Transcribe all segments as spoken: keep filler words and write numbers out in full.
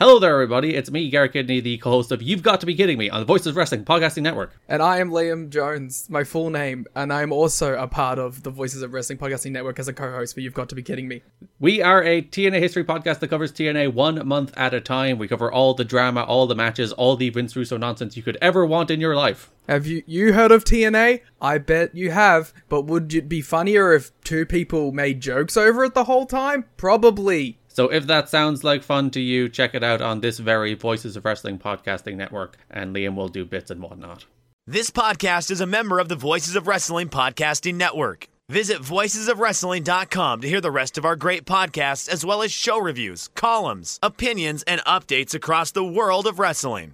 Hello there, everybody. It's me, Garrett Kidney, the co-host of You've Got to Be Kidding Me on the Voices of Wrestling Podcasting Network. And I am Liam Jones, my full name, and I am also a part of the Voices of Wrestling Podcasting Network as a co-host for You've Got to Be Kidding Me. We are a T N A history podcast that covers T N A one month at a time. We cover all the drama, all the matches, all the Vince Russo nonsense you could ever want in your life. Have you you heard of T N A? I bet you have, but would it be funnier if two people made jokes over it the whole time? Probably. So if that sounds like fun to you, check it out on this very Voices of Wrestling Podcasting Network, and Liam will do bits and whatnot. This podcast is a member of the Voices of Wrestling Podcasting Network. Visit voices of wrestling dot com to hear the rest of our great podcasts, as well as show reviews, columns, opinions, and updates across the world of wrestling.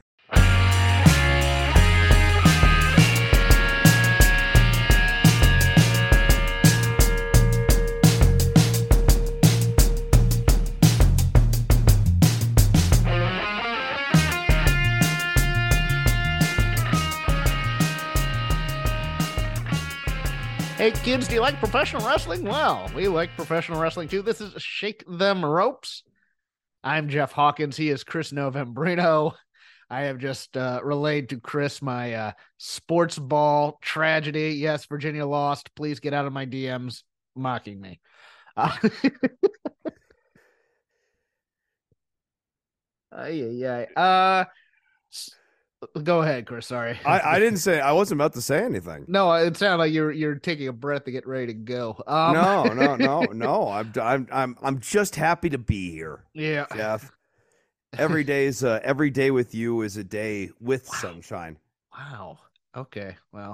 Hey kids, do you like professional wrestling? Well, we like professional wrestling too. This is Shake Them Ropes. I'm Jeff Hawkins. He is Chris Novembrino. I have just uh, relayed to Chris my uh, sports ball tragedy. Yes, Virginia lost. Please get out of my D Ms mocking me. Uh, yeah, yeah. Uh, Go ahead, Chris. Sorry. I, I didn't say I wasn't about to say anything. No, it sounded like you're you're taking a breath to get ready to go. Um, no, no, no, no. I'm I'm I'm I'm just happy to be here. Yeah, Jeff. Every day is uh, every day with you is a day with wow. sunshine. Wow. Okay. Well,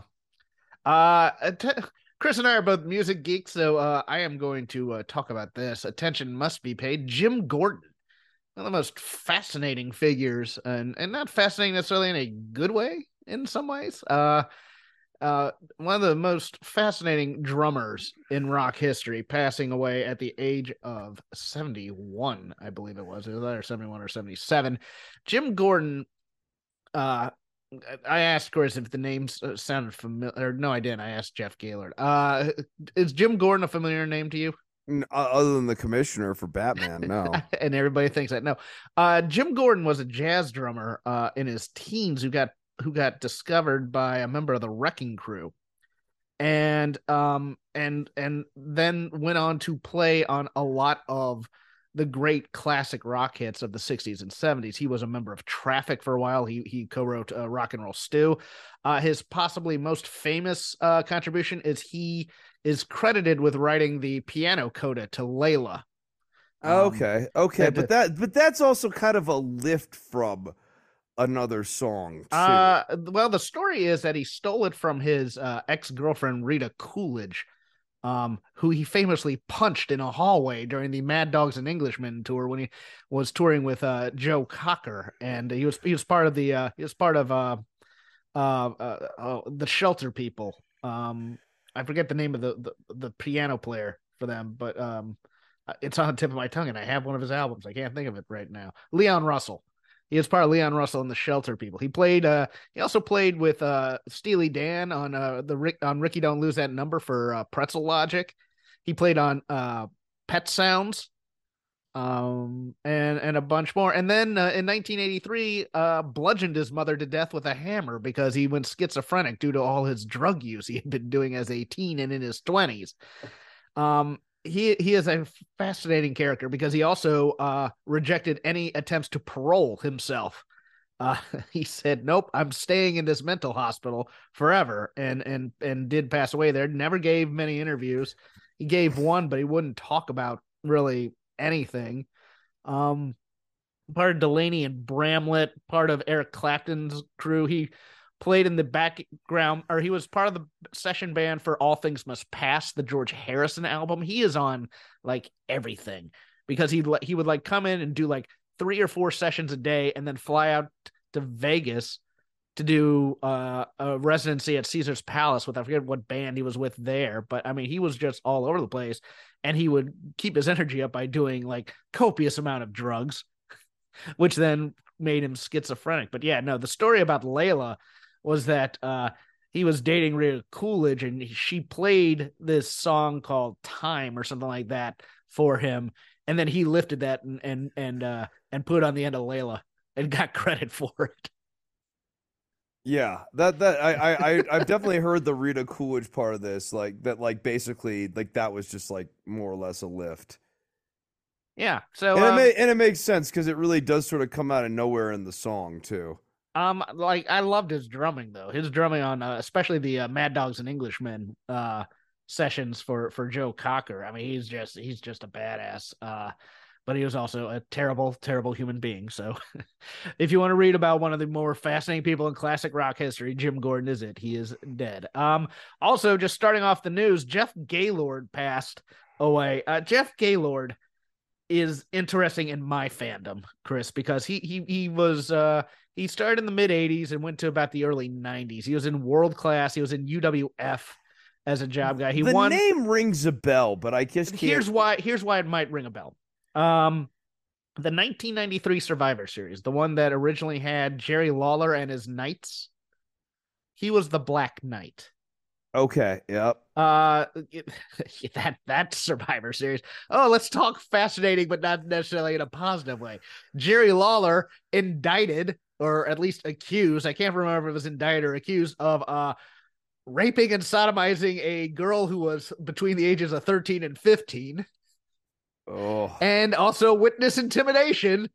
uh, t- Chris and I are both music geeks, so uh, I am going to uh, talk about this. Attention must be paid. Jim Gordon. One of the most fascinating figures, and, and not fascinating necessarily in a good way in some ways. Uh, uh, one of the most fascinating drummers in rock history, passing away at the age of seventy-one, I believe it was. It was either seventy-one or seventy-seven. Jim Gordon, uh, I asked Chris if the names sounded familiar. No, I didn't. I asked Jeff Gaylord. Uh, is Jim Gordon a familiar name to you? Other than the commissioner for Batman, no. And everybody thinks that. No. Uh, Jim Gordon was a jazz drummer uh, in his teens who got who got discovered by a member of the Wrecking Crew, and um and and then went on to play on a lot of the great classic rock hits of the sixties and seventies. He was a member of Traffic for a while. He he co-wrote uh, Rock and Roll Stew. Uh, his possibly most famous uh, contribution is he is credited with writing the piano coda to Layla. Um, okay, okay, but that but that's also kind of a lift from another song, too. Uh, well, the story is that he stole it from his uh, ex-girlfriend Rita Coolidge, um, who he famously punched in a hallway during the Mad Dogs and Englishmen tour when he was touring with uh, Joe Cocker, and he was he was part of the uh, he was part of uh, uh, uh, uh, the Shelter People. Um, I forget the name of the, the, the piano player for them, but um, it's on the tip of my tongue, and I have one of his albums. I can't think of it right now. Leon Russell. He was part of Leon Russell and the Shelter People. He played. Uh, he also played with uh, Steely Dan on uh, the Rick, on Ricky Don't Lose That Number for uh, Pretzel Logic. He played on uh, Pet Sounds, um, and and a bunch more. And then uh, in nineteen eighty-three, uh, bludgeoned his mother to death with a hammer because he went schizophrenic due to all his drug use he had been doing as a teen and in his twenties. Um, he he is a fascinating character because he also uh, rejected any attempts to parole himself. Uh, he said, "Nope, I'm staying in this mental hospital forever," and and and did pass away there. Never gave many interviews. He gave one, but he wouldn't talk about really anything. Um, part of Delaney and Bramlett, part of Eric Clapton's crew. He played in the background, or he was part of the session band for All Things Must Pass, the George Harrison album. He is on like everything because he he would like come in and do like three or four sessions a day and then fly out to Vegas to do uh, a residency at Caesar's Palace with, I forget what band he was with there, but I mean, he was just all over the place, and he would keep his energy up by doing like copious amount of drugs, which then made him schizophrenic. But yeah, no, the story about Layla was that uh, he was dating Rita Coolidge, and she played this song called Time or something like that for him. and then he lifted that and and and uh, and put it on the end of Layla and got credit for it. Yeah, that that I I I- I've definitely heard the Rita Coolidge part of this, like that, like basically, like that was just like more or less a lift, Yeah. So and um, it ma- and it makes sense because it really does sort of come out of nowhere in the song too. um, like I loved his drumming though. His drumming on uh, especially the uh, Mad Dogs and Englishmen uh sessions for for Joe Cocker. I mean, he's just he's just a badass. Uh, but he was also a terrible, terrible human being. So if you want to read about one of the more fascinating people in classic rock history, Jim Gordon is it. He is dead. Um, also, just starting off the news, Jeff Gaylord passed away. Uh, Jeff Gaylord is interesting in my fandom, Chris, because he he he was uh he started in the mid eighties and went to about the early nineties. He was in World Class. He was in U W F as a job guy. He the won. name rings a bell, but I just can't. Here's why. Here's why it might ring a bell. Um, the nineteen ninety-three Survivor Series, the one that originally had Jerry Lawler and his Knights. He was the Black Knight. Okay, yep. Uh, it- that that Survivor Series. Oh, let's talk fascinating, but not necessarily in a positive way. Jerry Lawler indicted, or at least accused. I can't remember if it was indicted or accused of uh raping and sodomizing a girl who was between the ages of thirteen and fifteen. Oh, And also witness intimidation.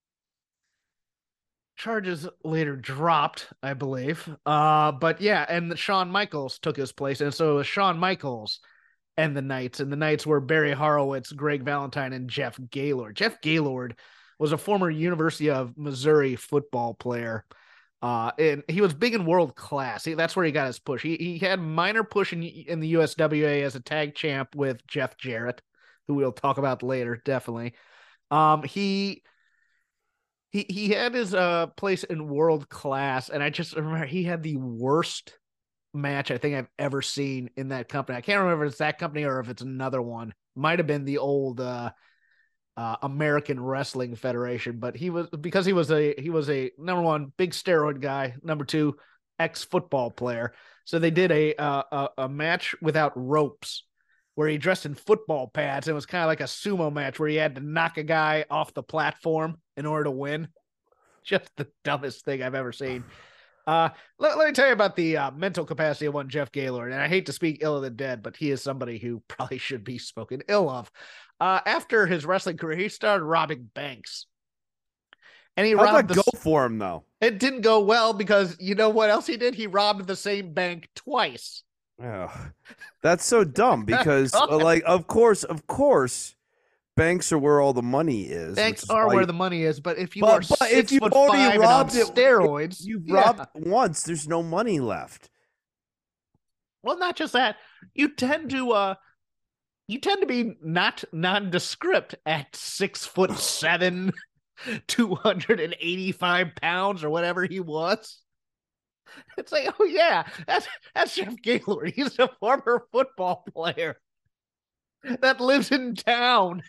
Charges later dropped, I believe. Uh, but yeah, and Shawn Michaels took his place, and so it was Shawn Michaels and the Knights, and the Knights were Barry Horowitz, Greg Valentine, and Jeff Gaylord. Jeff Gaylord was a former University of Missouri football player. Uh, and he was big in World Class. He, that's where he got his push. He he had minor push in, in the U S W A as a tag champ with Jeff Jarrett, who we'll talk about later, definitely. Um, he he he had his uh place in World Class, and I just remember he had the worst match I think I've ever seen in that company. I can't remember if it's that company or if it's another one. Might have been the old uh, uh, American Wrestling Federation, but he was because he was a he was a number one big steroid guy, number two ex football player. So they did a, uh, a a match without ropes, where he dressed in football pads. It was kind of like a sumo match where he had to knock a guy off the platform in order to win. Just the dumbest thing I've ever seen. Uh, let, let me tell you about the uh, mental capacity of one Jeff Gaylord. And I hate to speak ill of the dead, but he is somebody who probably should be spoken ill of. Uh, after his wrestling career, he started robbing banks. And he how'd robbed that the... go for him though? It didn't go well because you know what else he did? He robbed the same bank twice. Oh, that's so dumb because, uh, like, of course, of course, banks are where all the money is. Banks which is are why- where the money is, but if you But- are but six if you've foot already five and robbed on it- steroids, You've yeah. robbed once. There's no money left. Well, not just that. You tend to uh you tend to be not nondescript at six foot seven, two hundred and eighty-five pounds or whatever he was. It's like, oh yeah, that's that's Jeff Gaylord. He's a former football player that lives in town.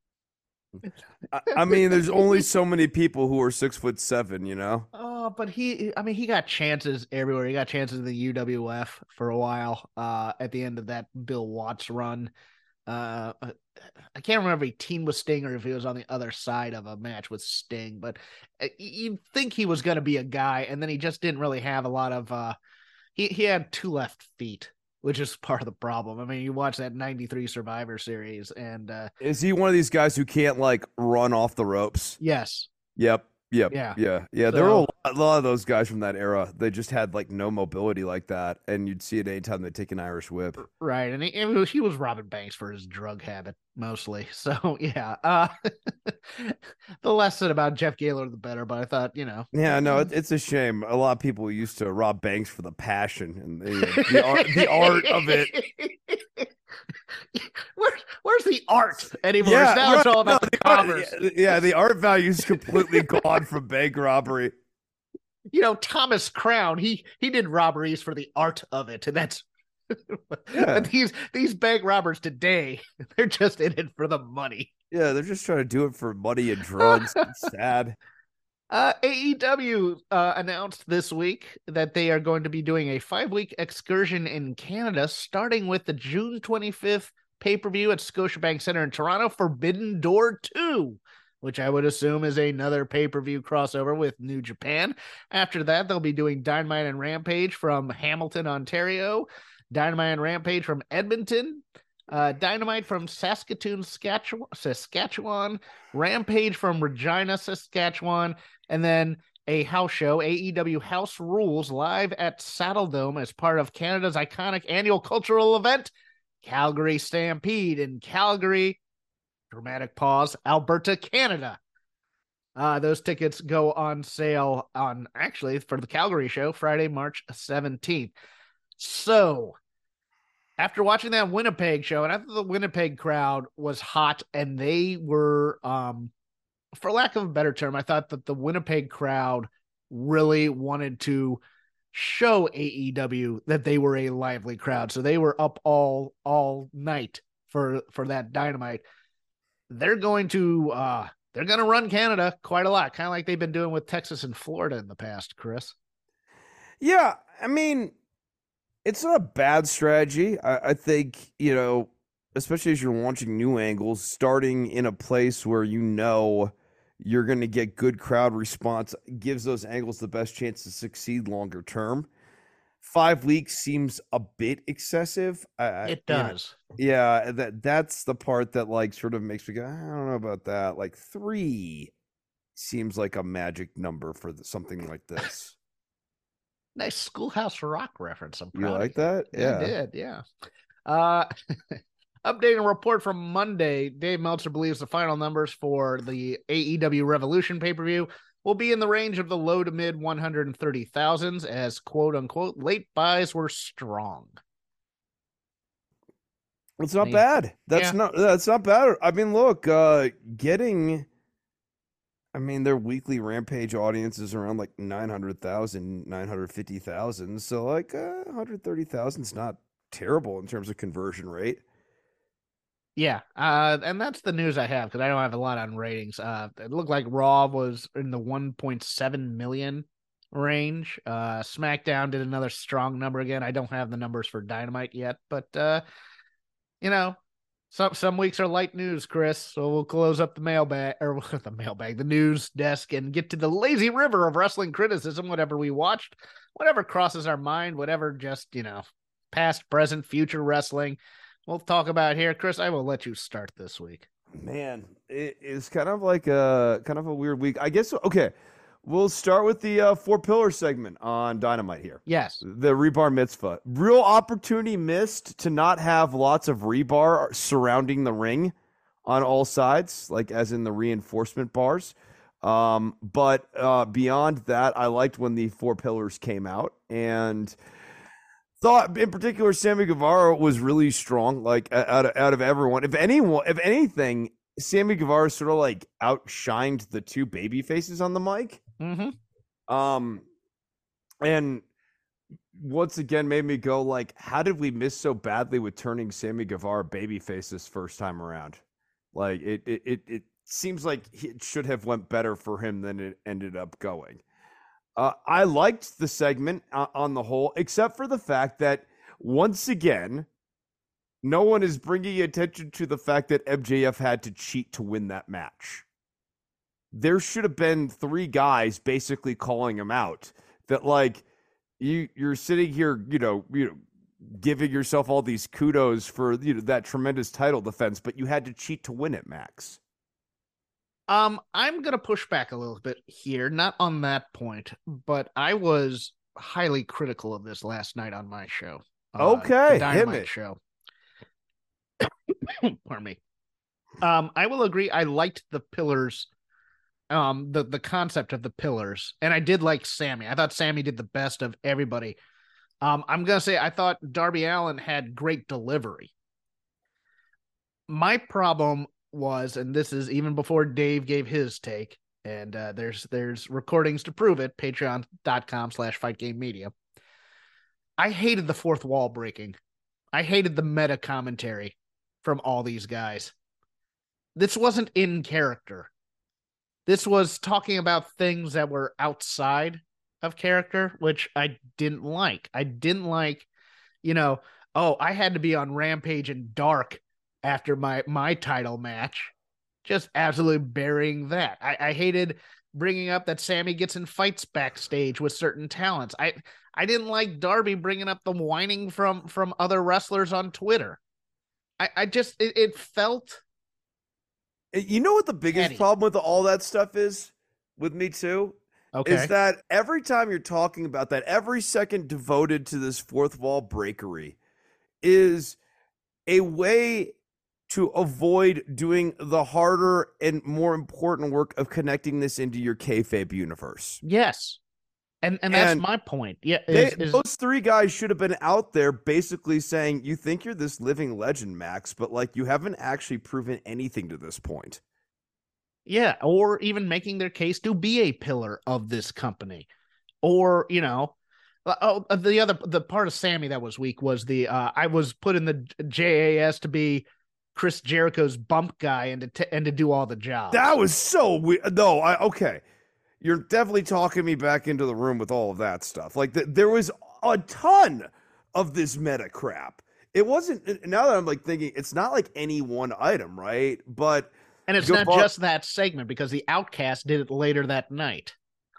I, I mean, there's only so many people who are six foot seven. You know. Oh, but he, I mean, he got chances everywhere. He got chances in the U W F for a while. Uh, at the end of that Bill Watts run, uh, I can't remember if he teamed with Sting or if he was on the other side of a match with Sting. But you'd think he was going to be a guy, and then he just didn't really have a lot of. Uh, he he had two left feet, which is part of the problem. I mean, you watch that ninety-three Survivor Series, and uh, Is he one of these guys who can't like run off the ropes? yes, Yep. Yep. Yeah. Yeah. Yeah. There were a So- lot, a lot of those guys from that era. They just had like no mobility like that, and you'd see it anytime they take an Irish whip. right, and he, it was, he was robbing banks for his drug habit mostly. So yeah, uh, the less said about Jeff Gaylord, the better. But I thought, you know, Yeah, no, it, it's a shame. A lot of people used to rob banks for the passion and the, the art, the art of it. Where, where's the art anymore? Yeah, now it's right, all about no, the the art- commerce. yeah, yeah, the art value is completely gone from bank robbery. You know, Thomas Crown, he he did robberies for the art of it, and that's. Yeah. But these these bank robbers today, they're just in it for the money. Yeah, they're just trying to do it for money and drugs. It's sad. Uh, A E W uh, announced this week that they are going to be doing a five-week excursion in Canada, starting with the June twenty-fifth pay-per-view at Scotiabank Center in Toronto, Forbidden Door two, which I would assume is another pay-per-view crossover with New Japan. After that, they'll be doing Dynamite and Rampage from Hamilton, Ontario, Dynamite and Rampage from Edmonton, uh, Dynamite from Saskatoon, Saskatchewan, Saskatchewan, Rampage from Regina, Saskatchewan, and then a house show, A E W House Rules, live at Saddle Dome as part of Canada's iconic annual cultural event, Calgary Stampede in Calgary, dramatic pause, Alberta, Canada. Uh, those tickets go on sale on, actually, for the Calgary show, Friday, March seventeenth. So, after watching that Winnipeg show, and I thought the Winnipeg crowd was hot, and they were, um, for lack of a better term, I thought that the Winnipeg crowd really wanted to show A E W that they were a lively crowd. So they were up all all night for for that Dynamite. They're going to uh they're going to run Canada quite a lot, kind of like they've been doing with Texas and Florida in the past, Chris. Yeah, I mean, it's not a bad strategy. I, I think, you know, especially as you're launching new angles, starting in a place where you know you're going to get good crowd response gives those angles the best chance to succeed longer term. Five weeks seems a bit excessive. I, It does. You know, yeah, that that's the part that like sort of makes me go, I don't know about that. Like three seems like a magic number for the, something like this. Nice Schoolhouse Rock reference. I'm You proud like of you. that? Yeah. I did, yeah. Uh, updating a report from Monday, Dave Meltzer believes the final numbers for the A E W Revolution pay-per-view will be in the range of the low to mid one hundred thirty thousands as quote-unquote late buys were strong. It's not I mean, bad. That's yeah. not that's not bad. I mean, look, uh getting I mean, their weekly Rampage audience is around like nine hundred thousand, nine hundred fifty thousand. So like uh, one hundred thirty thousand is not terrible in terms of conversion rate. Yeah, uh, and that's the news I have because I don't have a lot on ratings. Uh, it looked like Raw was in the one point seven million range. Uh, SmackDown did another strong number again. I don't have the numbers for Dynamite yet, but uh, you know, some some weeks are light news, Chris. So we'll close up the mailbag or the mailbag, the news desk, and get to the lazy river of wrestling criticism. Whatever we watched, whatever crosses our mind, whatever just you know, past, present, future wrestling. We'll talk about here. Chris, I will let you start this week. Man, it is kind of like a kind of a weird week. I guess okay. We'll start with the uh, four pillar segment on Dynamite here. Yes. The rebar mitzvah. Real opportunity missed to not have lots of rebar surrounding the ring on all sides, like as in the reinforcement bars. Um, but uh, beyond that, I liked when the four pillars came out and thought in particular Sammy Guevara was really strong, like out of, out of everyone. If anyone, if anything, Sammy Guevara sort of like outshined the two baby faces on the mic. Mm-hmm. Um, and once again made me go like, how did we miss so badly with turning Sammy Guevara babyface this first time around? Like it, it, it, it seems like it should have went better for him than it ended up going. Uh, I liked the segment uh, on the whole, except for the fact that once again, no one is bringing attention to the fact that M J F had to cheat to win that match. There should have been three guys basically calling him out. That like you, you're sitting here, you know, you know, giving yourself all these kudos for you know that tremendous title defense, but you had to cheat to win it, Max. Um, I'm gonna push back a little bit here, not on that point, but I was highly critical of this last night on my show. Uh, Okay, the hit Dynamite me. show. Pardon me. Um, I will agree. I liked the pillars, um, the the concept of the pillars, and I did like Sammy. I thought Sammy did the best of everybody. Um, I'm gonna say I thought Darby Allin had great delivery. My problem was, and this is even before Dave gave his take, and uh, there's there's recordings to prove it, patreon.com slash fight game media. I hated the fourth wall breaking. I hated the meta commentary from all these guys. This wasn't in character. This was talking about things that were outside of character, which I didn't like. I didn't like, you know, oh, I had to be on Rampage and Dark after my my title match, just absolutely burying that. I, I hated bringing up that Sammy gets in fights backstage with certain talents. I I didn't like Darby bringing up the whining from from other wrestlers on Twitter. I, I just it, it felt. You know what the biggest petty. problem with all that stuff is with me too? Okay. Is that every time you're talking about that, every second devoted to this fourth wall breakery is a way to avoid doing the harder and more important work of connecting this into your kayfabe universe. Yes. And and that's And my point. Yeah, They, is, is, those three guys should have been out there basically saying, you think you're this living legend, Max, but like you haven't actually proven anything to this point. yeah, or even making their case to be a pillar of this company, or you know, oh, the other the part of Sammy that was weak was the uh, I was put in the J A S to be Chris Jericho's bump guy and to t- and to do all the jobs. That was so weird. No, I okay. You're definitely talking me back into the room with all of that stuff. Like the, there was a ton of this meta crap. It wasn't. Now that I'm like thinking, it's not like any one item, right? But and it's Guevara, not just that segment because the Outcast did it later that night.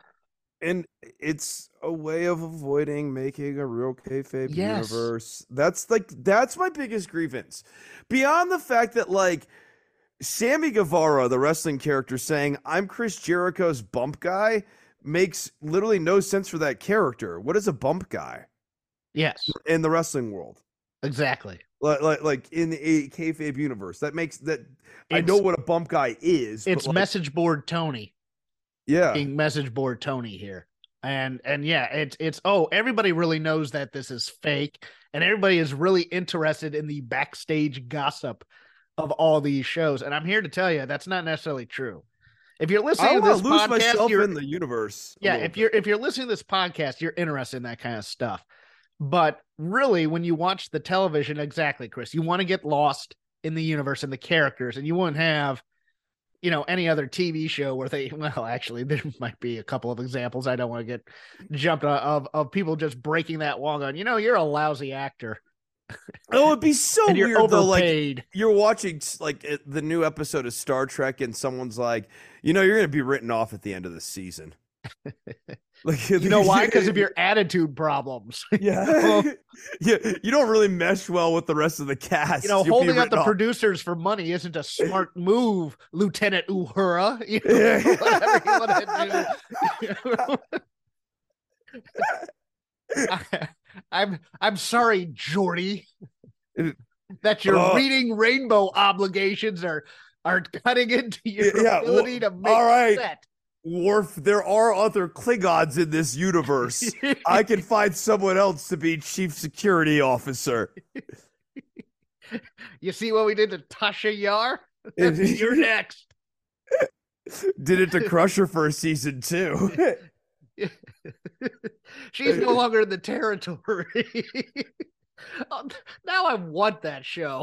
And it's a way of avoiding making a real kayfabe Yes. universe. That's like that's my biggest grievance. Beyond the fact that like Sammy Guevara, the wrestling character, saying I'm Chris Jericho's bump guy makes literally no sense for that character. What is a bump guy Yes, in the wrestling world? exactly. Like like, like in a kayfabe universe, that makes that I It's- know what a bump guy is. It's but like, message board Tony. yeah. Being message board Tony here. And and yeah, it's it's oh, everybody really knows that this is fake, and everybody is really interested in the backstage gossip of all these shows. And I'm here to tell you that's not necessarily true. If you're I listening to want this to lose podcast, myself you're, in the universe. a yeah, little if bit. you're if you're listening to this podcast, you're interested in that kind of stuff. But really, when you watch the television, exactly, Chris, you want to get lost in the universe and the characters, and you wouldn't have, you know, any other T V show where they, well, actually, there might be a couple of examples. I don't want to get jumped on, of of people just breaking that wall going, you know, you're a lousy actor Oh, it'd be so and you're weird though. Like overpaid. you're watching like it- the new episode of Star Trek, and someone's like, you know, you're going to be written off at the end of the season. Like, You know why? Because of your attitude problems. yeah, yeah, you don't really mesh well with the rest of the cast. You know, You'll be holding up written the off. producers for money isn't a smart move, Lieutenant Uhura. You know, Yeah. whatever you want to do. I, I'm I'm sorry, Jordy, that your Oh. reading rainbow obligations are are cutting into your Yeah, well, ability to make all right. set. Worf, there are other Klingons in this universe. I can find someone else to be chief security officer. You see what we did to Tasha Yar? You're next. Did it to Crusher for a season two. She's no longer in the territory. Oh, now I want that show.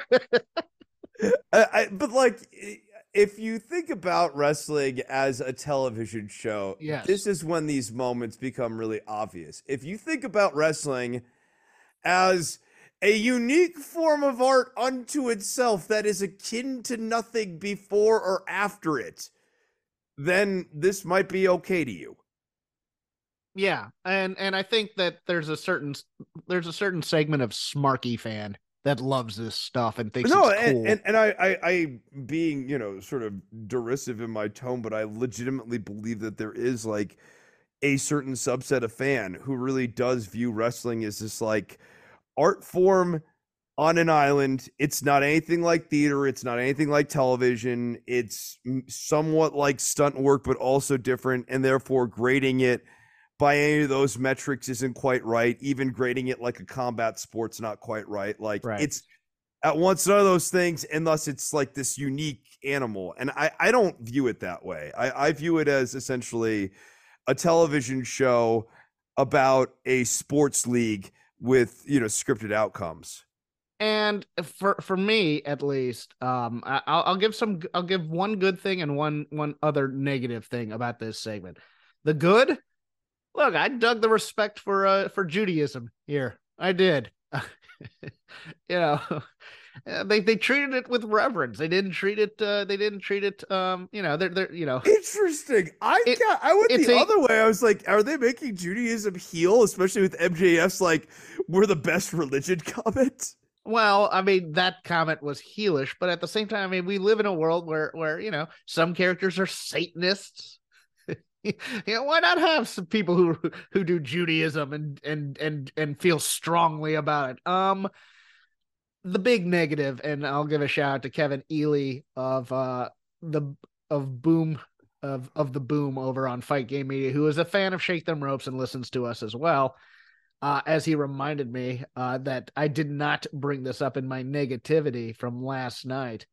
I, I, but like, if you think about wrestling as a television show, Yes. this is when these moments become really obvious. If you think about wrestling as a unique form of art unto itself that is akin to nothing before or after it, then this might be okay to you. Yeah, and and I think that there's a certain there's a certain segment of Smarky fan that loves this stuff and thinks No, it's cool. and, and, and I, I, I being, you know, sort of derisive in my tone, but I legitimately believe that there is like a certain subset of fan who really does view wrestling as this like art form on an island. It's not anything like theater. It's not anything like television. It's m- somewhat like stunt work, but also different. And therefore grading it by any of those metrics isn't quite right. Even grading it like a combat sport's not quite right. Like Right. it's at once none of those things, and thus it's like this unique animal. And I, I don't view it that way. I, I view it as essentially a television show about a sports league with, you know, scripted outcomes. And for for me at least, um, I, I'll, I'll give some. I'll give one good thing and one one other negative thing about this segment. The good, look, I dug the respect for uh for Judaism here. I did. You know, uh, they they treated it with reverence. They didn't treat it. Uh, they didn't treat it. Um, you know, they're they're you know. Interesting. I It- got. I went it's the a- other way. I was like, are they making Judaism heel, especially with M J F's like, "We're the best religion" comment? Well, I mean, that comment was heelish, but at the same time, I mean, we live in a world where where you know some characters are Satanists. You know, why not have some people who who do Judaism and and and and feel strongly about it? Um, the big negative, and I'll give a shout out to Kevin Ely of uh the of Boom of of the Boom over on Fight Game Media, who is a fan of Shake Them Ropes and listens to us as well. Uh, as he reminded me uh, that I did not bring this up in my negativity from last night.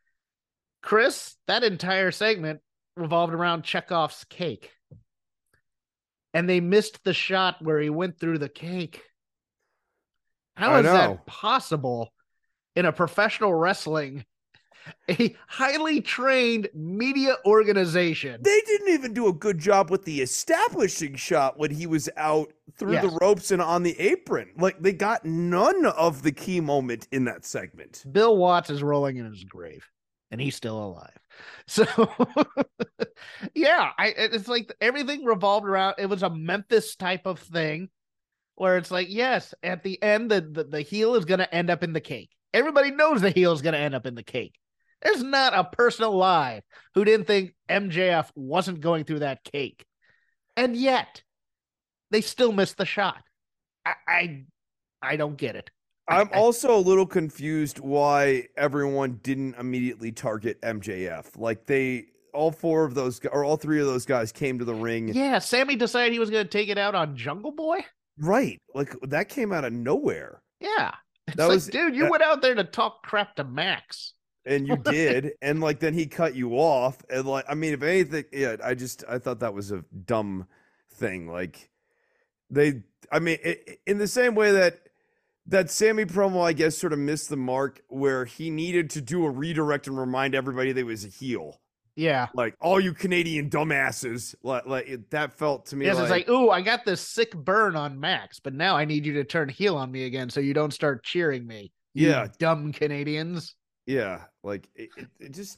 Chris, that entire segment revolved around Chekhov's cake. And they missed the shot where he went through the cake. How I is know. that possible in a professional wrestling, a highly trained media organization? They didn't even do a good job with the establishing shot when he was out through Yes. the ropes and on the apron. Like, they got none of the key moment in that segment. Bill Watts is rolling in his grave, and he's still alive. So, yeah, I it's like everything revolved around. It was a Memphis type of thing, where it's like, yes, at the end, the the, the heel is going to end up in the cake. Everybody knows the heel is going to end up in the cake. There's not a person alive who didn't think M J F wasn't going through that cake, and yet they still missed the shot. I I, I don't get it. I'm I- also a little confused why everyone didn't immediately target M J F. Like, they, all four of those, or all three of those guys came to the ring. Yeah, Sammy decided he was going to take it out on Jungle Boy. Right. Like, that came out of nowhere. Yeah. It's That like, was- dude, you that- went out there to talk crap to Max. And you did. And, like, then he cut you off. And, like, I mean, if anything, yeah, I just, I thought that was a dumb thing. Like, they, I mean, it, in the same way that, that Sammy promo, I guess, sort of missed the mark where he needed to do a redirect and remind everybody that he was a heel. Yeah. Like, all you Canadian dumbasses. Like, like it, that felt to me Yes, like, it's like, ooh, I got this sick burn on Max, but now I need you to turn heel on me again so you don't start cheering me. You Yeah. dumb Canadians. yeah, like, it, it, it just,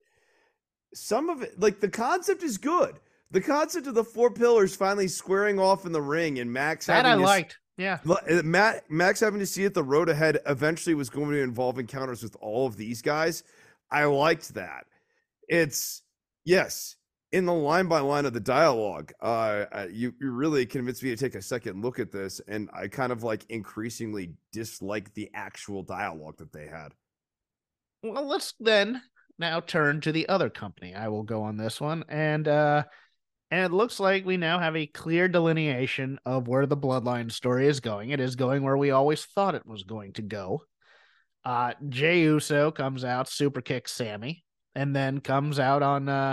some of it, like, the concept is good. The concept of the four pillars finally squaring off in the ring and Max That having I to- liked. Yeah. L- Matt, Max having to see it the road ahead eventually was going to involve encounters with all of these guys. I liked that. It's, yes, in the line by line of the dialogue, uh, uh, you, you really convinced me to take a second look at this, and I kind of like increasingly dislike the actual dialogue that they had. Well, let's then now turn to the other company. I will go on this one. And uh and it looks like we now have a clear delineation of where the bloodline story is going. It is going where we always thought it was going to go. Uh Jey Uso comes out, super kicks Sammy, and then comes out on uh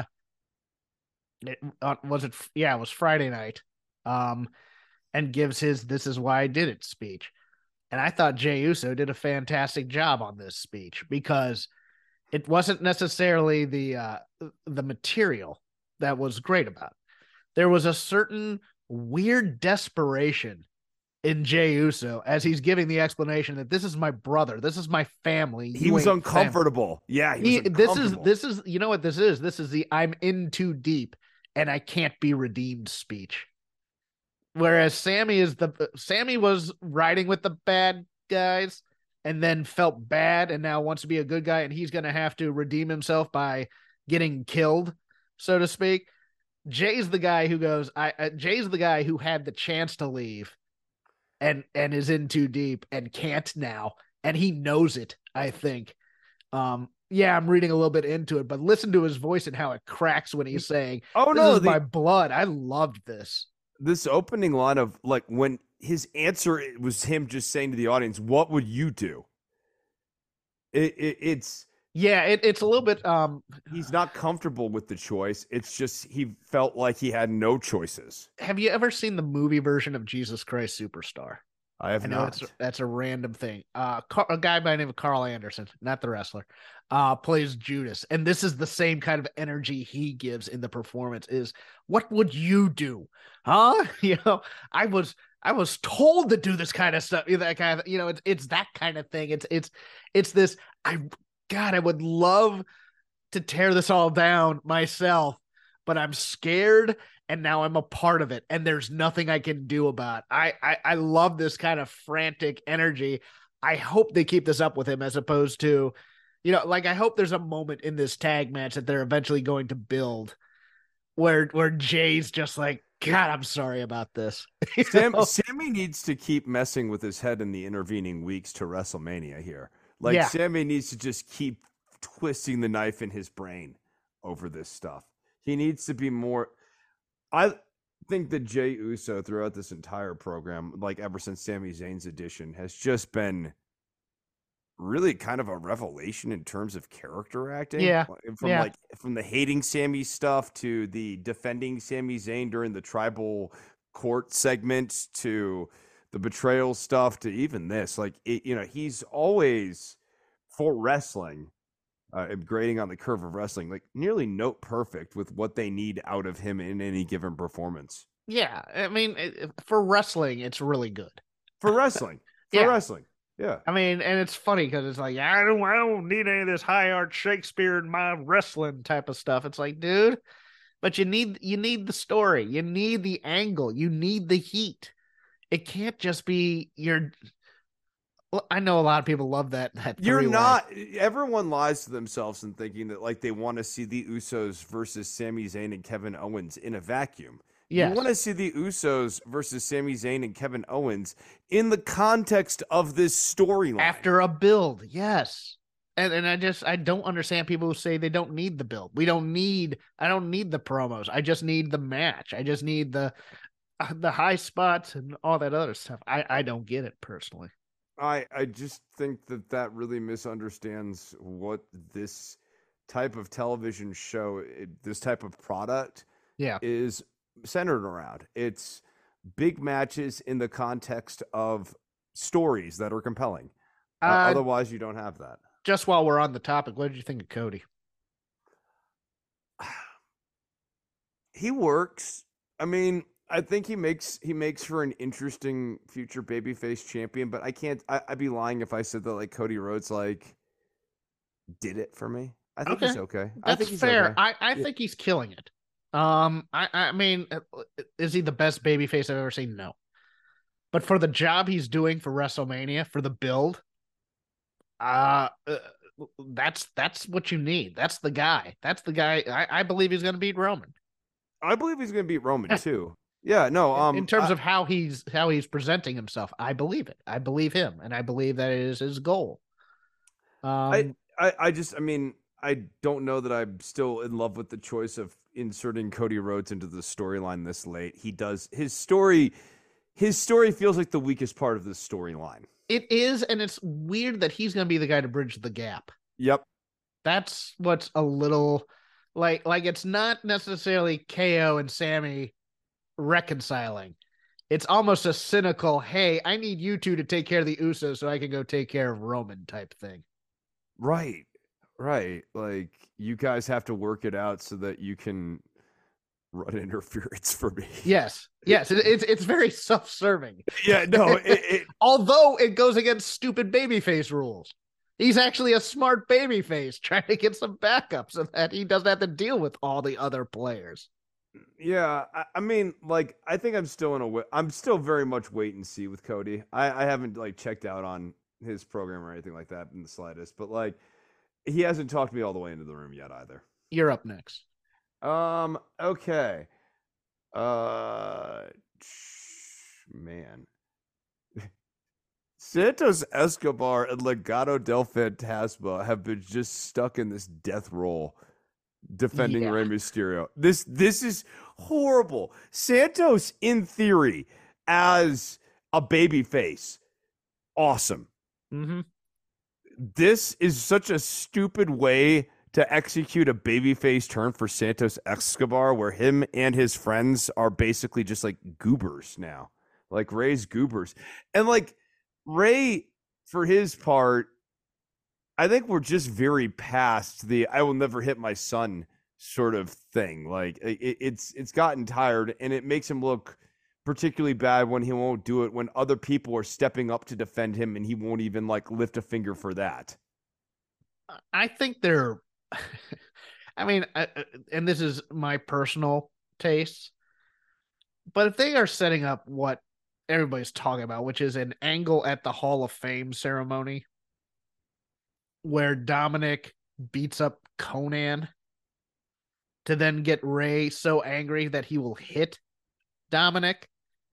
it, on, was it yeah, it was Friday night. Um and gives his "This is why I did it" speech. And I thought Jey Uso did a fantastic job on this speech because it wasn't necessarily the uh, the material that was great about it. There was a certain weird desperation in Jey Uso as he's giving the explanation that this is my brother, this is my family. He you was ain't family. uncomfortable. Yeah, he He, was this is uncomfortable. this is you know what this is. This is the "I'm in too deep and I can't be redeemed" speech. Whereas Sammy is the Sammy was riding with the bad guys and then felt bad and now wants to be a good guy, and he's going to have to redeem himself by getting killed, so to speak. Jay's the guy who goes, I uh, Jay's the guy who had the chance to leave and and is in too deep and can't now, and he knows it, I think. Um yeah, I'm reading a little bit into it, but listen to his voice and how it cracks when he's saying, Oh "This no, is the, my blood." I loved this. this opening line of like when his answer was him just saying to the audience, "What would you do?" It, it it's Yeah, it, it's a little bit um he's not comfortable with the choice. It's just he felt like he had no choices. have you ever seen the movie version of Jesus Christ Superstar? I have I know not. that's that's a random thing. Uh, Car- a guy by the name of Carl Anderson, not the wrestler, uh, plays Judas, and this is the same kind of energy he gives in the performance. Is what would you do, huh? You know, I was I was told to do this kind of stuff. That kind of, you know, it's it's that kind of thing. It's it's it's this. I God, I would love to tear this all down myself, but I'm scared, and now I'm a part of it, and there's nothing I can do about it. I I, I love this kind of frantic energy. I hope they keep this up with him, as opposed to, you know, like I hope there's a moment in this tag match that they're eventually going to build where where Jay's just like, God, I'm sorry about this. Sam, Sammy needs to keep messing with his head in the intervening weeks to WrestleMania here. Like, Yeah. Sammy needs to just keep twisting the knife in his brain over this stuff. He needs to be more. I think that Jay Uso throughout this entire program, like ever since Sami Zayn's edition, has just been really kind of a revelation in terms of character acting. Yeah, From yeah. like from the hating Sammy stuff to the defending Sami Zayn during the tribal court segment to the betrayal stuff to even this. Like, it, you know, he's always for wrestling, uh, grading on the curve of wrestling, like nearly note perfect with what they need out of him in any given performance. Yeah, I mean, it, for wrestling, it's really good. For wrestling. For Yeah. wrestling. Yeah. I mean, and it's funny because it's like, I don't, I don't need any of this high art Shakespeare in my wrestling type of stuff. It's like, dude, but you need, you need the story, you need the angle, you need the heat. It can't just be your. Well, I know a lot of people love that. That You're three-way. not. Everyone lies to themselves in thinking that like they want to see the Usos versus Sami Zayn and Kevin Owens in a vacuum. Yes. You want to see the Usos versus Sami Zayn and Kevin Owens in the context of this storyline. After a build, yes. And and I just I don't understand people who say they don't need the build. We don't need. I don't need the promos. I just need the match. I just need the uh, the high spots and all that other stuff. I I don't get it personally. I I just think that that really misunderstands what this type of television show, it, this type of product, Yeah. is centered around. It's big matches in the context of stories that are compelling. Uh, Uh, otherwise, you don't have that. Just while we're on the topic, what did you think of Cody? He works. I mean, I think he makes he makes for an interesting future babyface champion, but I can't. I, I'd be lying if I said that like Cody Rhodes like did it for me. I think Okay. he's okay. I That's think he's fair. okay. I, I Yeah. think he's killing it. Um, I, I mean, uh, is he the best babyface I've ever seen? No. But for the job he's doing for WrestleMania, for the build, uh, uh that's that's what you need. That's the guy. That's the guy. I, I believe he's going to beat Roman. I believe he's going to beat Roman too. Yeah, no. Um, in terms I, of how he's how he's presenting himself, I believe it. I believe him, and I believe that it is his goal. Um, I, I, I just, I mean, I don't know that I'm still in love with the choice of inserting Cody Rhodes into the storyline this late. He does his story. His story feels like the weakest part of the storyline. it is, and it's weird that he's going to be the guy to bridge the gap. Yep. That's what's a little like like it's not necessarily K O and Sammy reconciling. It's almost a cynical, hey, I need you two to take care of the Usos so I can go take care of Roman type thing. Right. Right. Like you guys have to work it out so that you can run interference for me. Yes. Yes. It, it's it's very self-serving. Yeah. No. It, it, Although it goes against stupid babyface rules. He's actually a smart babyface trying to get some backup so that he doesn't have to deal with all the other players. yeah. I, I mean, like, I think I'm still in a. wa- I'm still very much wait and see with Cody. I, I haven't like checked out on his program or anything like that in the slightest, but like, he hasn't talked me all the way into the room yet either. You're up next. Um. Okay. Uh. Man. Santos Escobar and Legado del Fantasma have been just stuck in this death roll defending Yeah. Rey Mysterio. This this is horrible. Santos, in theory, as a babyface, awesome. Mm-hmm. This is such a stupid way to execute a babyface turn for Santos Escobar, where him and his friends are basically just like goobers now, like Ray's goobers. And like Ray, for his part, I think we're just very past the "I will never hit my son" sort of thing. Like it, it's it's gotten tired, and it makes him look particularly bad when he won't do it when other people are stepping up to defend him and he won't even like lift a finger for that. I think they're, I mean, I, and this is my personal taste, but if they are setting up what everybody's talking about, which is an angle at the Hall of Fame ceremony where Dominic beats up Conan to then get Ray so angry that he will hit Dominic.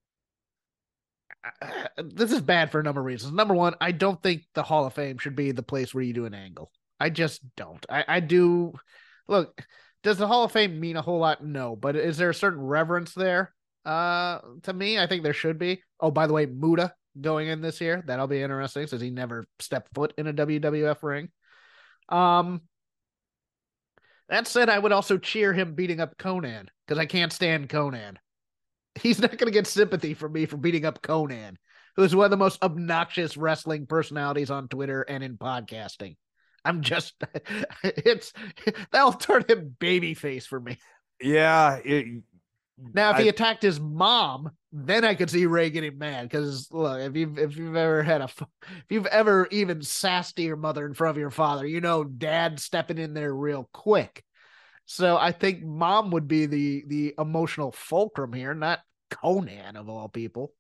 This is bad for a number of reasons. Number one, I don't think the Hall of Fame should be the place where you do an angle. I just don't. I, I do. Look, does the Hall of Fame mean a whole lot? No. But is there a certain reverence there? Uh, to me, I think there should be. Oh, by the way, Muta going in this year. That'll be interesting since he never stepped foot in a W W F ring. Um, that said, I would also cheer him beating up Conan because I can't stand Conan. He's not going to get sympathy from me for beating up Conan, who is one of the most obnoxious wrestling personalities on Twitter and in podcasting. I'm just, it's, that'll turn him babyface for me. Yeah. It, now, if I, he attacked his mom, then I could see Ray getting mad. Because look, if you've if you've ever had a, if you've ever even sassed your mother in front of your father, you know, dad stepping in there real quick. So I think mom would be the the emotional fulcrum here, not Conan of all people.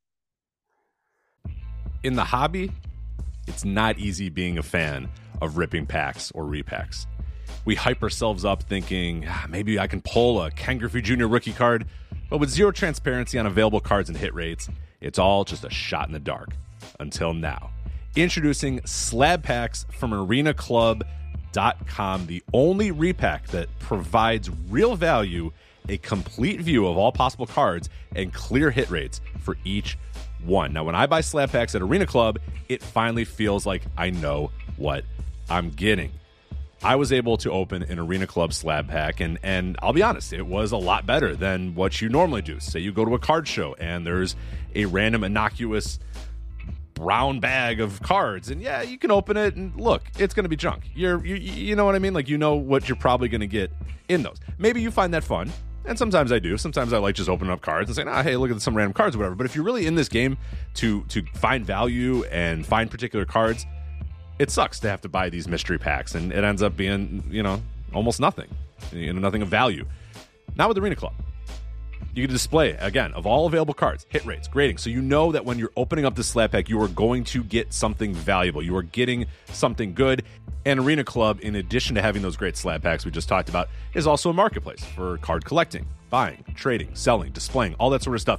In the hobby, it's not easy being a fan of ripping packs or repacks. We hype ourselves up thinking, ah, maybe I can pull a Ken Griffey Junior rookie card, but with zero transparency on available cards and hit rates, it's all just a shot in the dark. Until now. Introducing Slab Packs from Arena Club dot com, the only repack that provides real value, a complete view of all possible cards, and clear hit rates for each one. Now, when I buy Slab Packs at Arena Club, it finally feels like I know what I'm getting. I was able to open an Arena Club slab pack, and, and I'll be honest, it was a lot better than what you normally do. Say you go to a card show, and there's a random innocuous brown bag of cards, and yeah, you can open it, and look, it's going to be junk. You're, you, you know what I mean? Like, you know what you're probably going to get in those. Maybe you find that fun, and sometimes I do. Sometimes I like just opening up cards and saying, oh, hey, look at some random cards or whatever. But if you're really in this game to to find value and find particular cards, it sucks to have to buy these mystery packs, and it ends up being, you know, almost nothing, you know, nothing of value. Not with Arena Club. You can display, again, of all available cards, hit rates, grading, so you know that when you're opening up the slab pack, you are going to get something valuable. You are getting something good. And Arena Club, in addition to having those great slab packs we just talked about, is also a marketplace for card collecting, buying, trading, selling, displaying, all that sort of stuff.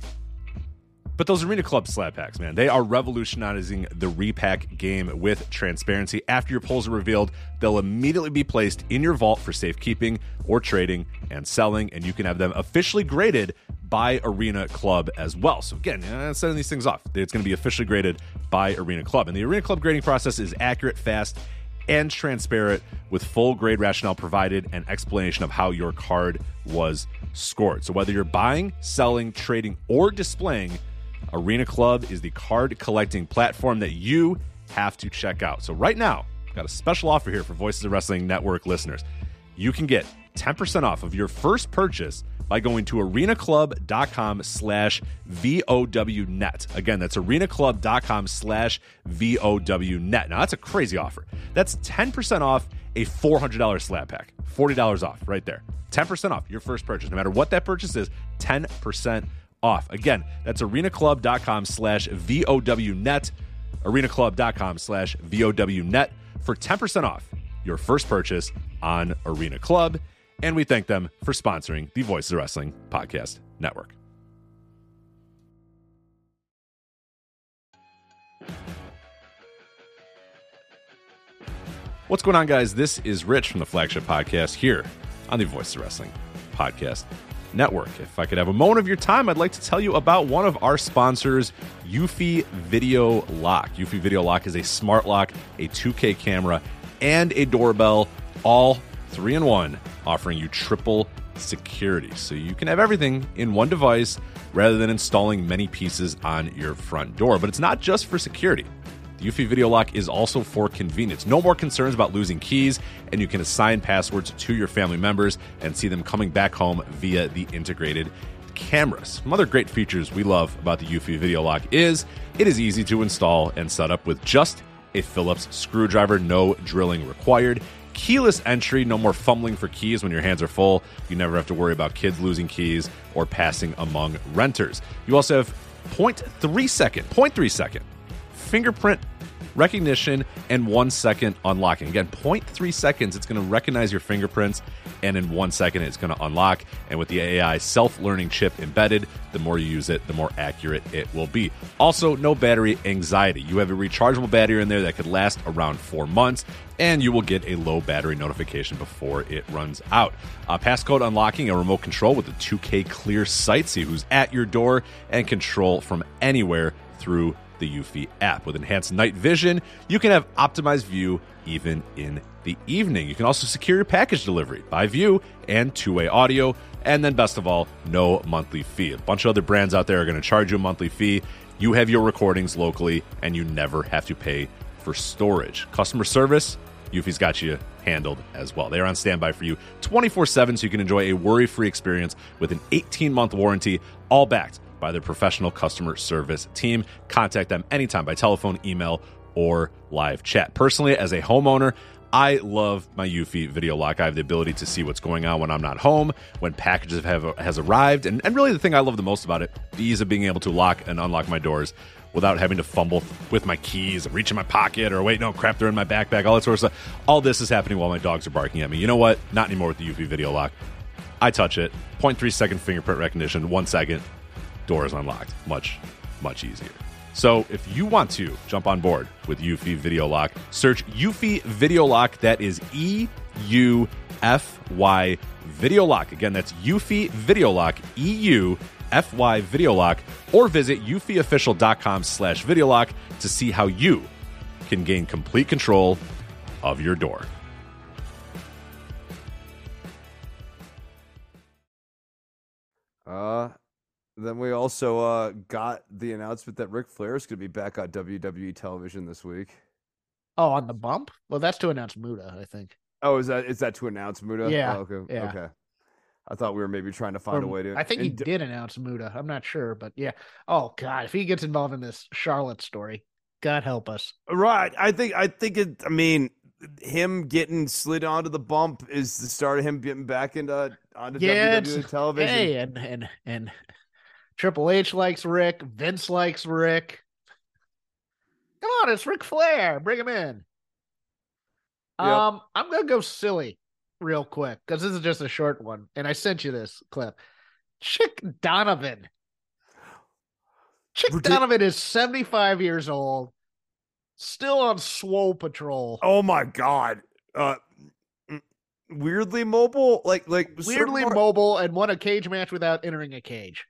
But those Arena Club slab packs, man, they are revolutionizing the repack game with transparency. After your pulls are revealed, they'll immediately be placed in your vault for safekeeping or trading and selling, and you can have them officially graded by Arena Club as well. So again, uh, setting these things off, it's going to be officially graded by Arena Club. And the Arena Club grading process is accurate, fast, and transparent, with full grade rationale provided and explanation of how your card was scored. So whether you're buying, selling, trading, or displaying, Arena Club is the card collecting platform that you have to check out. So right now, I've got a special offer here for Voices of Wrestling Network listeners. You can get ten percent off of your first purchase by going to arenaclub.com slash VOWnet. Again, that's arenaclub.com slash VOWnet. Now, that's a crazy offer. That's ten percent off a four hundred dollars slab pack. forty dollars off right there. ten percent off your first purchase. No matter what that purchase is, ten percent off. Again, that's arenaclub.com slash VOWnet. arenaclub.com slash VOWnet for ten percent off your first purchase on Arena Club. And we thank them for sponsoring the Voices of Wrestling Podcast Network. What's going on, guys? This is Rich from the Flagship Podcast here on the Voices of Wrestling Podcast Network. If I could have a moment of your time, I'd like to tell you about one of our sponsors, Eufy Video Lock. Eufy Video Lock is a smart lock, a two K camera, and a doorbell, all three in one, offering you triple security. So you can have everything in one device rather than installing many pieces on your front door. But it's not just for security. The Eufy Video Lock is also for convenience. No more concerns about losing keys, and you can assign passwords to your family members and see them coming back home via the integrated cameras. Some other great features we love about the Eufy Video Lock is it is easy to install and set up with just a Phillips screwdriver, no drilling required. Keyless entry, no more fumbling for keys when your hands are full. You never have to worry about kids losing keys or passing among renters. You also have zero point three second, zero point three second fingerprint recognition and one second unlocking. Again, zero point three seconds, it's going to recognize your fingerprints, and in one second, it's going to unlock. And with the A I self-learning chip embedded, the more you use it, the more accurate it will be. Also, no battery anxiety. You have a rechargeable battery in there that could last around four months, and you will get a low battery notification before it runs out. Uh, passcode unlocking, a remote control with a two K clear sight, see who's at your door, and control from anywhere through the Eufy app. With enhanced night vision, you can have optimized view even in the evening. You can also secure your package delivery by view and two-way audio. And then best of all, no monthly fee. A bunch of other brands out there are going to charge you a monthly fee. You have your recordings locally, and you never have to pay for storage. Customer service, Eufy's got you handled as well. They are on standby for you twenty-four seven, so you can enjoy a worry-free experience with an eighteen-month warranty, all backed by their professional customer service team. Contact them anytime by telephone, email, or live chat. Personally, as a homeowner, I love my Eufy Video Lock. I have the ability to see what's going on when I'm not home, when packages have has arrived, and, and really the thing I love the most about it, the ease of being able to lock and unlock my doors without having to fumble with my keys and reach in my pocket or wait, no, crap, they're in my backpack, all that sort of stuff. All this is happening while my dogs are barking at me. You know what? Not anymore with the Eufy Video Lock. I touch it, zero point three second fingerprint recognition, one second, door is unlocked. Much, much easier. So if you want to jump on board with Eufy Video Lock, search Eufy Video Lock. That is E U F Y Video Lock. Again, that's Eufy Video Lock, E U F Y Video Lock, or visit eufyofficial.com slash video lock to see how you can gain complete control of your door. Uh, then we also uh, got the announcement that Ric Flair is going to be back on W W E television this week. Oh, on the bump? Well, that's to announce Muda, I think. Oh, is that is that to announce Muda? Yeah. Oh, okay. Yeah. Okay. I thought we were maybe trying to find Or, a way to. I think he and- did announce Muda. I'm not sure, but yeah. Oh God, if he gets involved in this Charlotte story, God help us. Right. I think. I think it. I mean, him getting slid onto the bump is the start of him getting back into onto Yeah, W W E it's- television. Hey, and and and Triple H likes Rick. Vince likes Rick. Come on, it's Ric Flair. Bring him in. Yep. Um, I'm gonna go silly real quick because this is just a short one, and I sent you this clip. Chick Donovan. Chick Ridic- Donovan is seventy-five years old, still on Swole Patrol. Oh my God. Uh, mm, weirdly mobile, like like Weirdly certain- mobile, and won a cage match without entering a cage.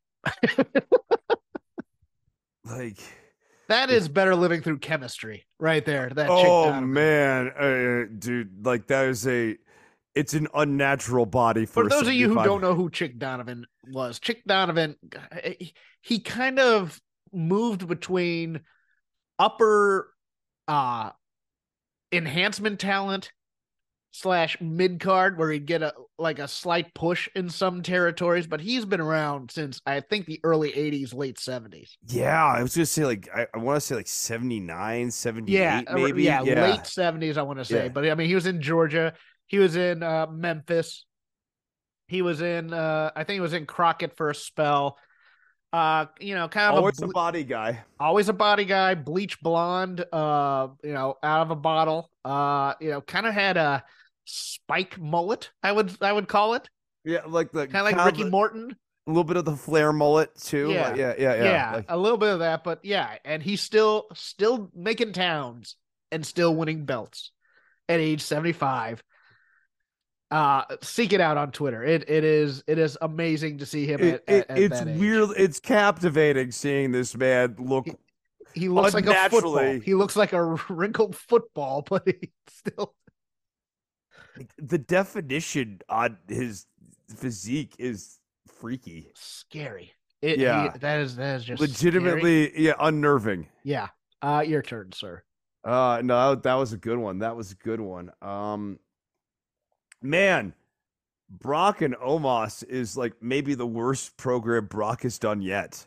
like. That is better living through chemistry, right there. That Chick Oh Donovan. man, uh, dude, like that is a, it's an unnatural body for. For a those of you who seventy-five don't know who Chick Donovan was, Chick Donovan, he- he kind of moved between upper uh enhancement talent slash mid card, where he'd get a like a slight push in some territories, but he's been around since I think the early eighties, late seventies. Yeah, I was gonna say like I, I want to say like seventy-nine, seventy-eight, Yeah, uh, maybe. yeah, late seventies, I want to say. Yeah. But I mean, he was in Georgia, he was in uh, Memphis, he was in uh, I think he was in Crockett for a spell. Uh, you know, kind of Always a a ble- body guy. always a body guy, bleach blonde, uh, you know, out of a bottle. Uh, you know, kind of had a spike mullet, I would I would call it. Yeah, like the Kind of like kind Ricky of Morton. a little bit of the Flair mullet too. Yeah. like, yeah, yeah, Yeah, yeah. Like, a little bit of that, but yeah, and he's still still making towns and still winning belts at age seventy-five. Uh seek it out on Twitter. It it is it is amazing to see him it, at, it- at, at it's that age. weird. It's captivating seeing this man look. He looks like a football. unnaturally- He looks like a wrinkled football, but he still like, the definition on his physique is freaky. scary. It, Yeah. he- that is that is just scary. Legitimately, yeah, unnerving. Yeah. Uh, your turn, sir. Uh no, that was a good one. That was a good one. Um man, Brock and Omos is like maybe the worst program Brock has done yet.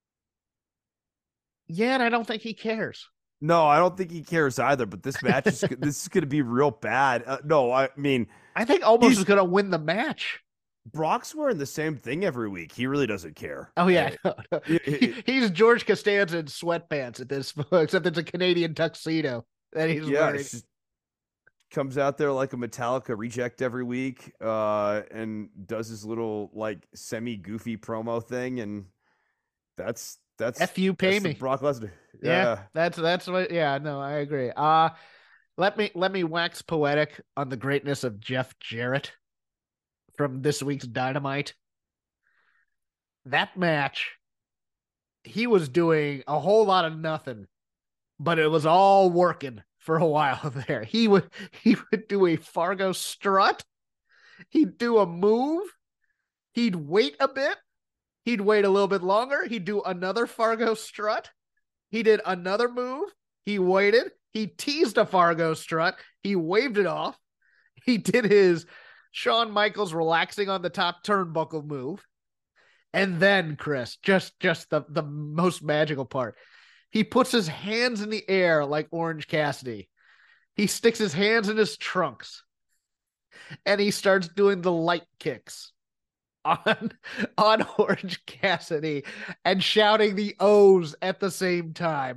Yeah, and I don't think he cares. No, I don't think he cares either. But this match is this is going to be real bad. Uh, no, I mean, I think Omos is going to win the match. Brock's wearing the same thing every week. He really doesn't care. Oh yeah, Uh, no, no. He, he's George Costanza in sweatpants at this, except it's a Canadian tuxedo that he's yeah, wearing. it's just- comes out there like a Metallica reject every week, uh, and does his little like semi goofy promo thing, and that's that's F you pay that's the me. Brock Lesnar. Yeah, Yeah. that's that's what. Yeah, no, I agree. Uh let me let me wax poetic on the greatness of Jeff Jarrett from this week's Dynamite. That match, he was doing a whole lot of nothing, but it was all working for a while there. He would he would do a Fargo strut. He'd do a move. He'd wait a bit. He'd wait a little bit longer. He'd do another Fargo strut. He did another move. He waited. He teased a Fargo strut. He waved it off. He did his Shawn Michaels relaxing on the top turnbuckle move. And then, Chris, just, just the, the most magical part. He puts his hands in the air like Orange Cassidy. He sticks his hands in his trunks. And he starts doing the light kicks on, on Orange Cassidy and shouting the O's at the same time.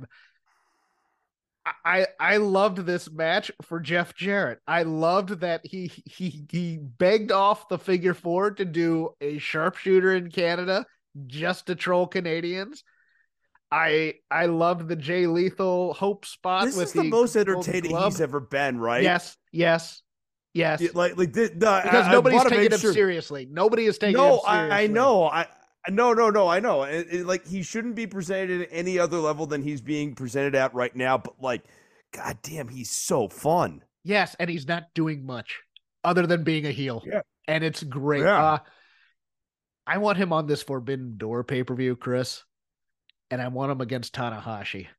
I I loved this match for Jeff Jarrett. I loved that he he he begged off the figure four to do a sharpshooter in Canada just to troll Canadians. I I loved the Jay Lethal Hope spot. This with is the, the most Golden entertaining Glove. he's ever been, right? Yes, yes, yes. Yeah, like like this, no, because I, nobody's I wanna taking make him sure. seriously. Nobody is taking No, him seriously. I, I know. I no, no, no. I know. It, it, like he shouldn't be presented at any other level than he's being presented at right now. But like, god damn, he's so fun. Yes, and he's not doing much other than being a heel. Yeah. And it's great. Yeah. Uh, I want him on this Forbidden Door pay-per-view, Chris. And I want him against Tanahashi.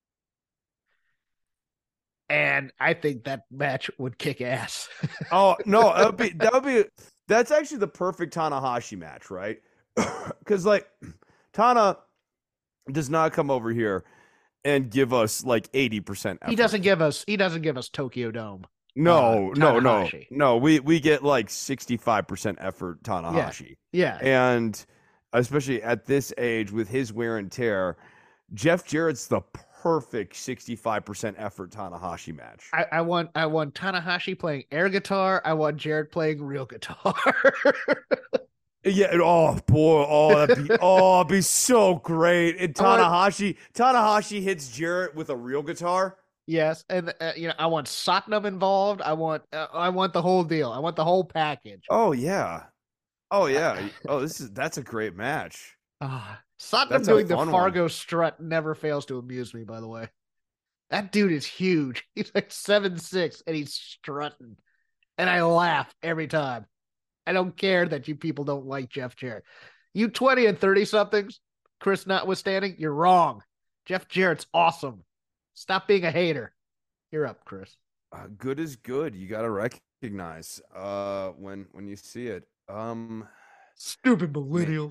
And I think that match would kick ass. Oh no, that would be that would be that's actually the perfect Tanahashi match, right? Because like Tana does not come over here and give us like eighty percent. He doesn't give us he doesn't give us Tokyo Dome. No, uh, no, no, Tanahashi. no. We we get like sixty-five percent effort Tanahashi. Yeah. And especially at this age with his wear and tear, Jeff Jarrett's the perfect sixty-five percent effort Tanahashi match. I, I want I want Tanahashi playing air guitar. I want Jarrett playing real guitar. Yeah. Oh boy. Oh, that'd be oh, it'd be so great. And I want- Tanahashi, Tanahashi hits Jarrett with a real guitar. Yes, and uh, you know I want Satnam involved. I want uh, I want the whole deal. I want the whole package. Oh yeah. Oh yeah. Oh, this is that's a great match. Ah, Satnam That's a doing the fun Fargo strut never fails to amuse me. By the way, that dude is huge. He's like seven six, and he's strutting, and I laugh every time. I don't care that you people don't like Jeff Jarrett. You twenty and thirty somethings, Chris notwithstanding, you're wrong. Jeff Jarrett's awesome. Stop being a hater. You're up, Chris. Uh, good is good. You got to recognize uh when when you see it. Um Stupid millennials.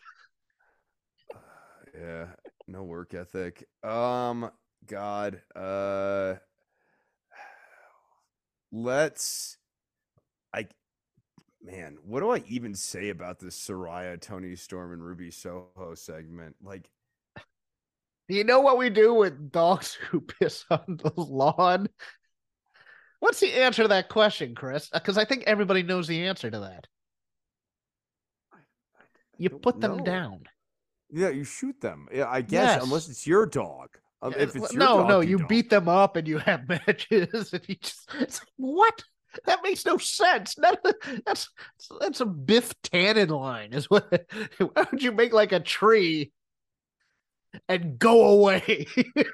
yeah, no work ethic. Um god, uh let's I man, what do I even say about this Soraya, Tony Storm and Ruby Soho segment? Like Do you know what we do with dogs who piss on the lawn? What's the answer to that question, Chris? Because I think everybody knows the answer to that. You don't put them know. down. yeah, you shoot them. Yeah, I guess Yes. unless it's your dog. Um, if it's your no, dog, no, you you don't. beat them up and you have matches, and you just it's like, what? That makes no sense. None of the- that's that's a Biff Tannen line. Is what? Why would you make like a tree and go away?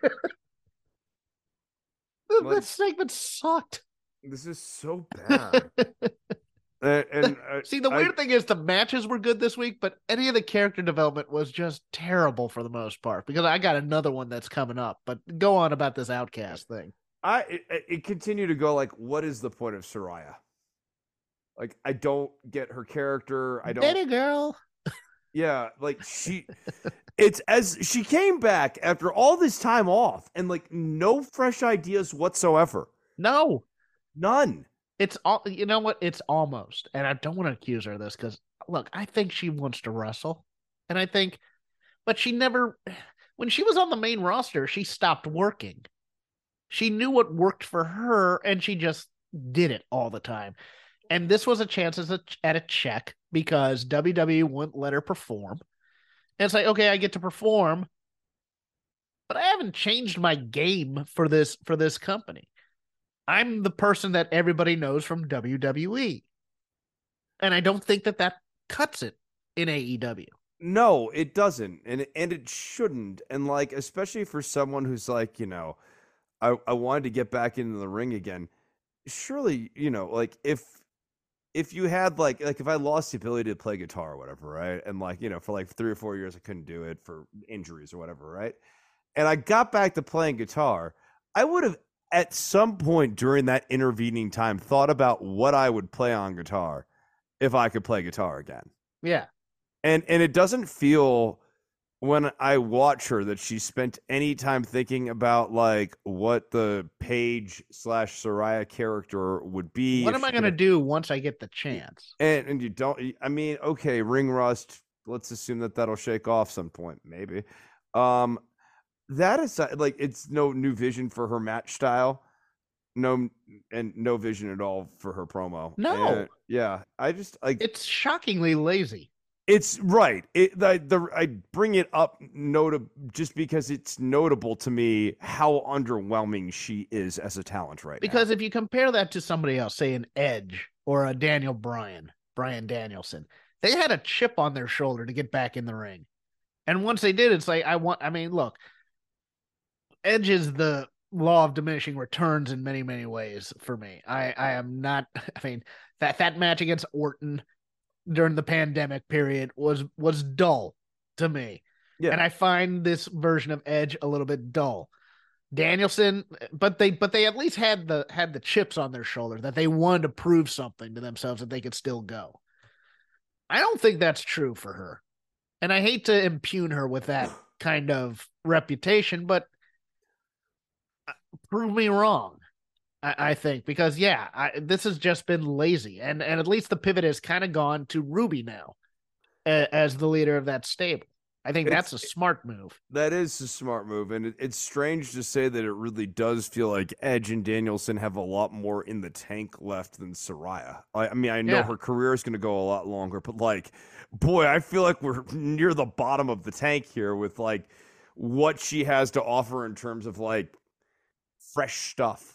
That Like- segment sucked. This is so bad. and, and uh, See, the I- weird thing is the matches were good this week, but any of the character development was just terrible for the most part. Because I got another one that's coming up. But go on about this Outcast thing. I it, it continued to go like, what is the point of Soraya? Like, I don't get her character. I don't. Betty girl. Yeah, like she, it's as she came back after all this time off and like no fresh ideas whatsoever. No, None. it's all. You know what? It's almost, and I don't want to accuse her of this because look, I think she wants to wrestle, and I think, but she never. When she was on the main roster, she stopped working. She knew what worked for her, and she just did it all the time. And this was a chance as a, at a check because W W E wouldn't let her perform. And it's like, okay, I get to perform, but I haven't changed my game for this for this company. I'm the person that everybody knows from W W E. And I don't think that that cuts it in A E W. No, it doesn't, and it, and it shouldn't. And like, especially for someone who's like, you know, I I wanted to get back into the ring again. Surely, you know, like if if you had like like if I lost the ability to play guitar or whatever, right? And like, you know, for like three or four years I couldn't do it for injuries or whatever, right? And I got back to playing guitar, I would have at some point during that intervening time thought about what I would play on guitar if I could play guitar again. Yeah. And and it doesn't feel when I watch her that she spent any time thinking about like what the Paige slash Saraya character would be. What am I going to do once I get the chance? And and you don't. I mean, okay, ring rust. Let's assume that that'll shake off some point, maybe. Um, that is like it's no new vision for her match style, no and no vision at all for her promo. No. And, yeah, I just like It's shockingly lazy. It's right. It the, the I bring it up notable just because it's notable to me how underwhelming she is as a talent right Because now. if you compare that to somebody else, say an Edge or a Daniel Bryan, Bryan Danielson, they had a chip on their shoulder to get back in the ring. And once they did, it's like, I want, I mean, look, Edge is the law of diminishing returns in many, many ways for me. I, I am not, I mean, that, that match against Orton during the pandemic period was was dull to me. Yeah. And I find this version of Edge a little bit dull. Danielson, but they but they at least had the had the chips on their shoulder that they wanted to prove something to themselves that they could still go. I don't think that's true for her. And I hate to impugn her with that kind of reputation, but prove me wrong. I think because yeah, I, this has just been lazy, and and at least the pivot has kind of gone to Ruby now, uh, as the leader of that stable. I think It's- that's a smart move. That is a smart move, and it, it's strange to say that it really does feel like Edge and Danielson have a lot more in the tank left than Saraya. I, I mean, I know Yeah. her career is going to go a lot longer, but like, boy, I feel like we're near the bottom of the tank here with like what she has to offer in terms of like fresh stuff.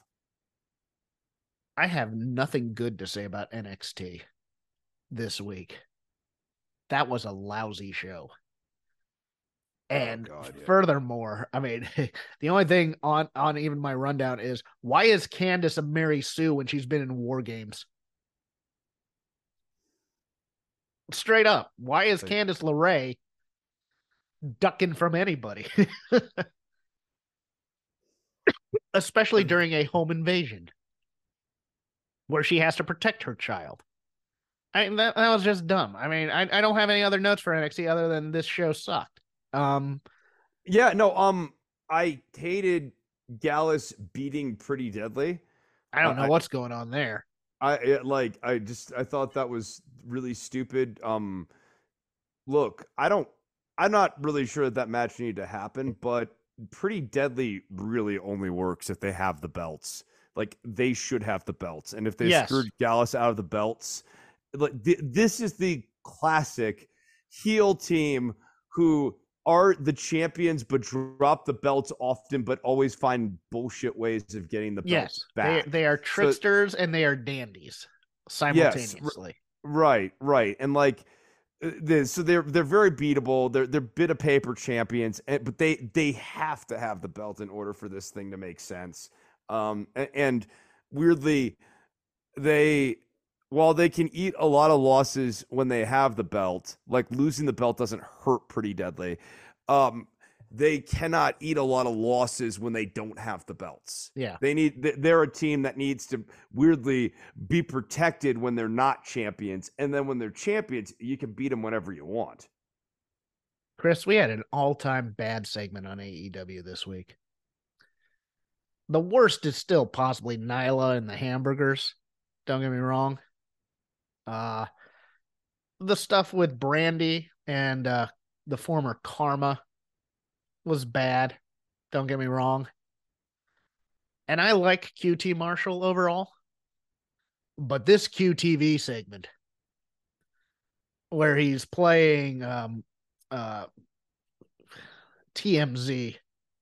I have nothing good to say about N X T this week. That was a lousy show. And God, yeah. furthermore, I mean, the only thing on, on even my rundown is why is Candice a Mary Sue when she's been in War Games? Straight up, why is Like- Candice LeRae ducking from anybody? Especially during a home invasion where she has to protect her child. I that, that was just dumb. I mean, I, I don't have any other notes for N X T other than this show sucked. Um, Yeah, no, um, I hated Gallus beating Pretty Deadly. I don't know I- what's going on there. I it, like I just I thought that was really stupid. Um, look, I don't I'm not really sure that that match needed to happen, but Pretty Deadly really only works if they have the belts. Like they should have the belts, and if they Yes. screwed Gallus out of the belts, like th- this is the classic heel team who are the champions but drop the belts often, but always find bullshit ways of getting the belts Yes, they back. they are tricksters and they are dandies simultaneously. Right, right, and like, uh, the, so they're they're very beatable. They're they're bit of paper champions, and, but they they have to have the belt in order for this thing to make sense. Um, a- and weirdly, they while they can eat a lot of losses when they have the belt, like losing the belt doesn't hurt Pretty Deadly. Um, they cannot eat a lot of losses when they don't have the belts. Yeah. They need they're a team that needs to weirdly be protected when they're not champions, and then when they're champions, you can beat them whenever you want. Chris, we had an all-time bad segment on A E W this week. The worst is still possibly Nyla and the hamburgers. Don't get me wrong. Uh, the stuff with Brandy and uh, the former Karma was bad. Don't get me wrong. And I like Q T Marshall overall. But this Q T V segment where he's playing um, uh, T M Z.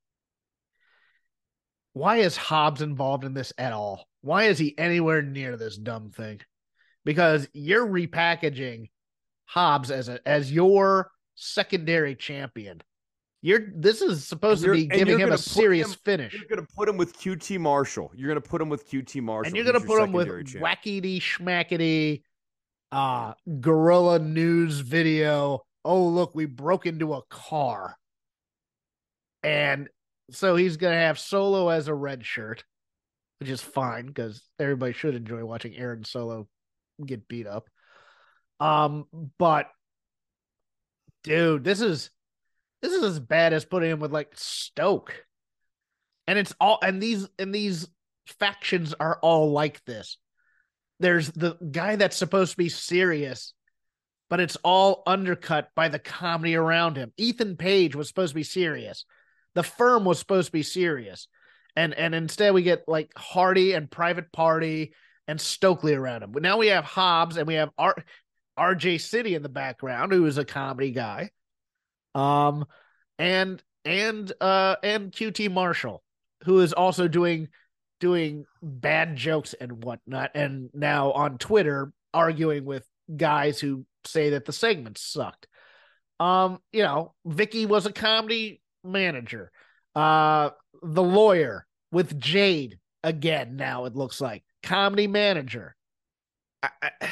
Why is Hobbs involved in this at all? Why is he anywhere near this dumb thing? Because you're repackaging Hobbs as a as your secondary champion. You're this is supposed to be giving him a serious him, finish. You're going to put him with Q T Marshall. You're going to put him with Q T Marshall. And you're going to put him with champ. wackety schmackety uh guerrilla news video. Oh, look, we broke into a car. And so he's going to have Solo as a red shirt, which is fine because everybody should enjoy watching Aaron Solo get beat up. Um, but dude, this is this is as bad as putting him with like Stoke. And it's all and these and these factions are all like this. There's the guy that's supposed to be serious, but it's all undercut by the comedy around him. Ethan Page was supposed to be serious. The Firm was supposed to be serious. And and instead we get like Hardy and Private Party and Stokely around him. But now we have Hobbs and we have R- RJ City in the background, who is a comedy guy. Um and and uh and Q T Marshall, who is also doing doing bad jokes and whatnot, and now on Twitter arguing with guys who say that the segments sucked. Um, you know, Vicky was a comedy manager. Uh, the lawyer with Jade again. Now it looks like comedy manager. I, I,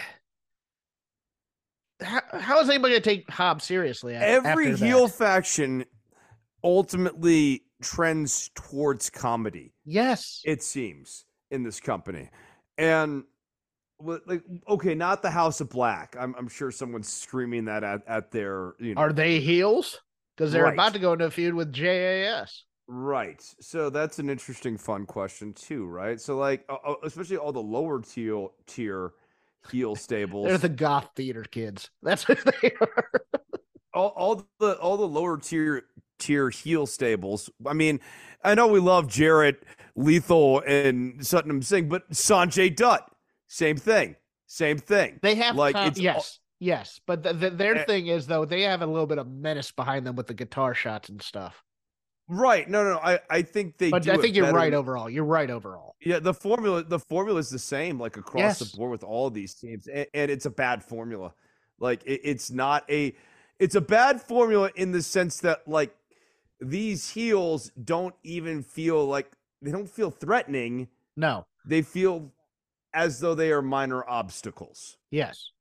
how, how is anybody going to take Hobbs seriously? Every heel faction ultimately trends towards comedy. Yes, it seems in this company, and like okay, not the House of Black. I'm I'm sure someone's screaming that at at their. You know, are they heels? Because they're right. about to go into a feud with J A S. Right. So that's an interesting, fun question too, right? So like, uh, especially all the lower tier tier heel stables. They're the goth theater kids. That's what they are. all, all the all the lower tier tier heel stables. I mean, I know we love Jarrett, Lethal, and Satnam Singh, but Sanjay Dutt, same thing, same thing. They have like com- it's yes, all- yes, but the, the, their uh, thing is though they have a little bit of menace behind them with the guitar shots and stuff. Right. No, no, I, I think they But do I think it you're better. right overall. You're right overall. Yeah, the formula the formula is the same like across Yes. the board with all of these teams, and, and it's a bad formula. Like it, it's not a it's a bad formula in the sense that like these heels don't even feel like they don't feel threatening. No. They feel as though they are minor obstacles. Yes.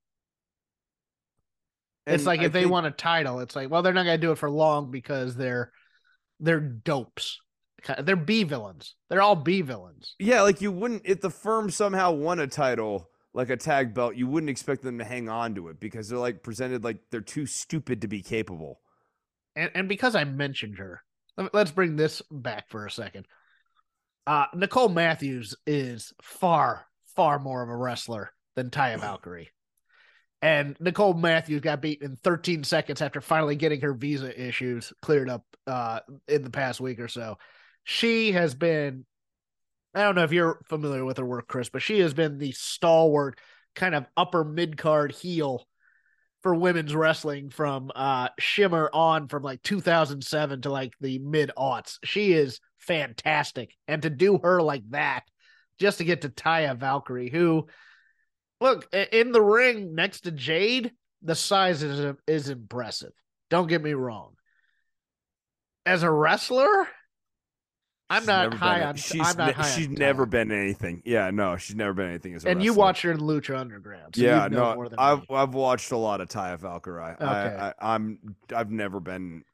And it's like I if they think- want a title, it's like, well, they're not going to do it for long because they're they're dopes. They're B villains. They're all B villains. Yeah, like you wouldn't if the Firm somehow won a title like a tag belt, you wouldn't expect them to hang on to it because they're like presented like they're too stupid to be capable. And and because I mentioned her, let's bring this back for a second. Uh, Nicole Matthews is far, far more of a wrestler than Taya Valkyrie. And Nicole Matthews got beaten in thirteen seconds after finally getting her visa issues cleared up uh, in the past week or so. She has been, I don't know if you're familiar with her work, Chris, but she has been the stalwart kind of upper mid-card heel for women's wrestling from uh, Shimmer on from like two thousand seven to like the mid-aughts. She is fantastic. And to do her like that, just to get to Taya Valkyrie, who, look, in the ring next to Jade, the size is, is impressive. Don't get me wrong. As a wrestler, I'm She's not never high been- on. She's I'm not ne- high she's on never Taya. been anything. Yeah, no, she's never been anything as a And you wrestler. watched her in Lucha Underground. So yeah, you know no, more than I've me. I've watched a lot of Taya Valkyrie. Okay. I, I, I'm I've never been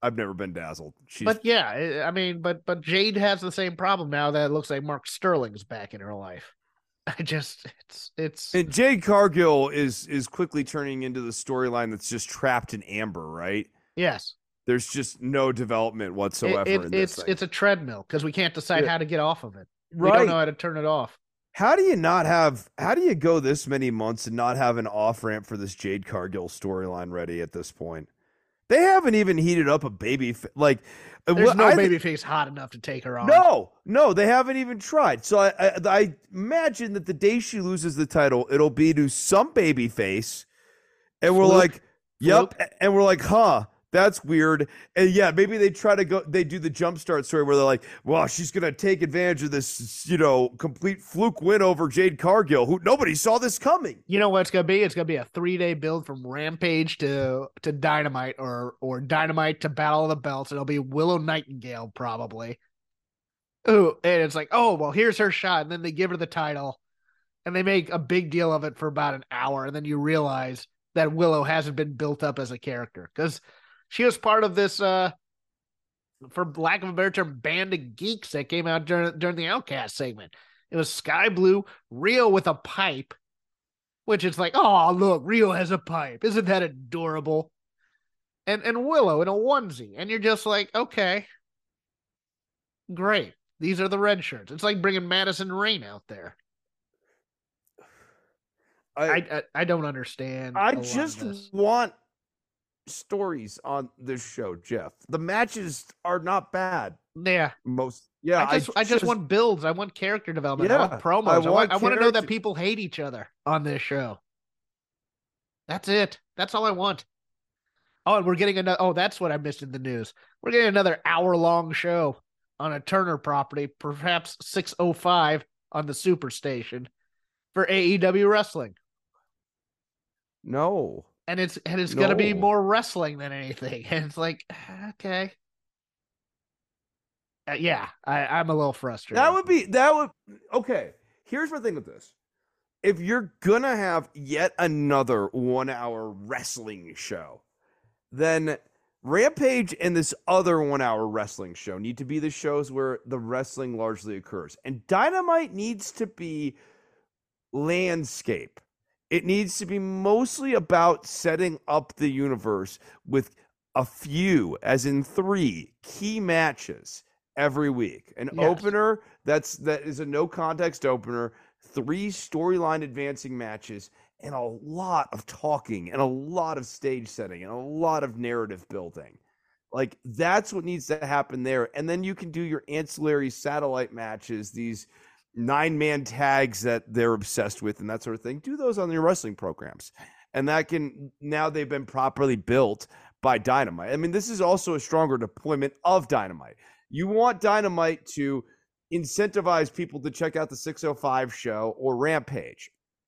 I've never been dazzled. She's But yeah, I I mean, but but Jade has the same problem now that it looks like Mark Sterling's back in her life. I just it's it's and Jade Cargill is is quickly turning into the storyline that's just trapped in amber, right? yes. There's just no development whatsoever It, it, in this it's thing. it's a treadmill because we can't decide Yeah. how to get off of it. We Right. don't know how to turn it off. How do you not have? How do you go this many months and not have an off ramp for this Jade Cargill storyline ready at this point? They haven't even heated up a baby fa- like. uh, There's what no I thi- baby face hot enough to take her on. No, no, they haven't even tried. So I, I, I imagine that the day she loses the title, it'll be to some baby face, and we're Fluke. like, "Yep," Fluke. and we're like, "Huh." That's weird. And yeah, maybe they try to go, they do the jumpstart story where they're like, well, she's going to take advantage of this, you know, complete fluke win over Jade Cargill, who nobody saw this coming. You know what it's gonna be? It's gonna be a three day build from Rampage to to Dynamite or or Dynamite to Battle of the Belts. It'll be Willow Nightingale probably. Ooh, and it's like, oh well, here's her shot, and then they give her the title, and they make a big deal of it for about an hour, and then you realize that Willow hasn't been built up as a character because she was part of this, uh, for lack of a better term, band of geeks that came out during during the Outcast segment. It was Sky Blue, Rio with a pipe, which is like, oh look, Rio has a pipe. Isn't that adorable? And and Willow in a onesie, and you're just like, okay, great. These are the red shirts. It's like bringing Madison Rain out there. I, I I, I don't understand. I a lot of just this. want stories on this show, Jeff. The matches are not bad. yeah. Most, yeah. I just, I just want builds. I want character development. I Yeah, want promos. I I want, want I want to know that character- people hate each other on this show. That's it. That's all I want. Oh, and we're getting another. Oh, that's what I missed in the news. We're getting another hour long show on a Turner property, perhaps six oh five on the Superstation for A E W wrestling. no. And it's and it's gonna be No. more wrestling than anything. And it's like, okay. Uh, yeah, I, I'm a little frustrated. That would be that would okay. Here's my thing with this. If you're gonna have yet another one hour wrestling show, then Rampage and this other one hour wrestling show need to be the shows where the wrestling largely occurs. And Dynamite needs to be landscape. It needs to be mostly about setting up the universe with a few, as in three, key matches every week. An Yes. opener that's that is a no context opener, three storyline advancing matches, and a lot of talking and a lot of stage setting and a lot of narrative building. Like that's what needs to happen there. And then you can do your ancillary satellite matches, these nine man tags that they're obsessed with and that sort of thing. Do those on your wrestling programs. And that can, now they've been properly built by Dynamite. I mean, this is also a stronger deployment of Dynamite. You want Dynamite to incentivize people to check out the six oh five show or Rampage.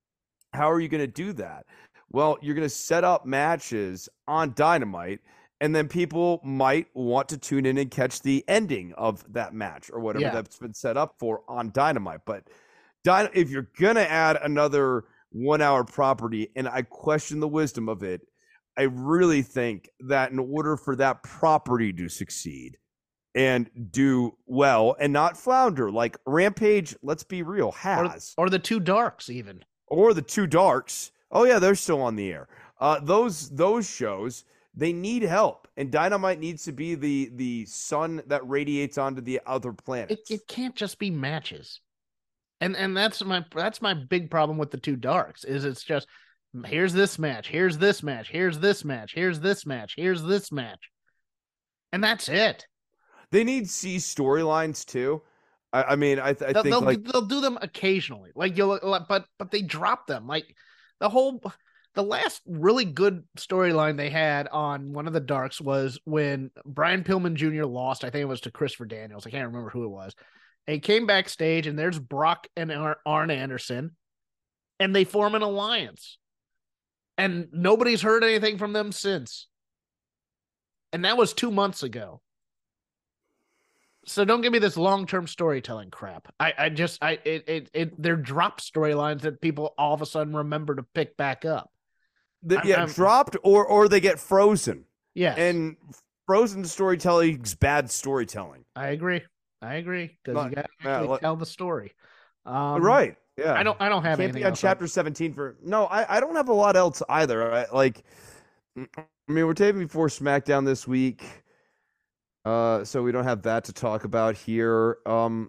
How are you going to do that? Well, you're going to set up matches on Dynamite, and then people might want to tune in and catch the ending of that match or whatever Yeah. that's been set up for on Dynamite. But Dy- if you're going to add another one-hour property, and I question the wisdom of it, I really think that in order for that property to succeed and do well and not flounder, like Rampage, let's be real, or, has, or the two darks even. or the two darks. Oh yeah, they're still on the air. Uh, those those shows, they need help, and Dynamite needs to be the the sun that radiates onto the other It planets. it can't just be matches. And and that's my that's my big problem with the two darks is it's just here's this match, here's this match, here's this match, here's this match, here's this match. And that's it. They need C storylines too. I, I mean, I, th- I They'll, think they'll, like they'll do them occasionally. Like you'll but but they drop them. Like the whole the last really good storyline they had on one of the darks was when Brian Pillman Junior lost. I think it was to Christopher Daniels. I can't remember who it was. And he came backstage, and there's Brock and Ar- Arn Anderson, and they form an alliance. And nobody's heard anything from them since. And that was two months ago. So don't give me this long-term storytelling crap. I, I just, I, it, it, it, they're drop storylines that people all of a sudden remember to pick back up. they, I'm- yeah, I'm- dropped or or they get frozen. Yes. And frozen storytelling's bad storytelling. I agree. I agree because Not- you got to yeah, actually let- tell the story. Um, right. Yeah. I don't. I don't have Can't anything be on else. chapter seventeen for no. I, I don't have a lot else either. I, like, I mean, we're taping before SmackDown this week, uh, so we don't have that to talk about here. Um,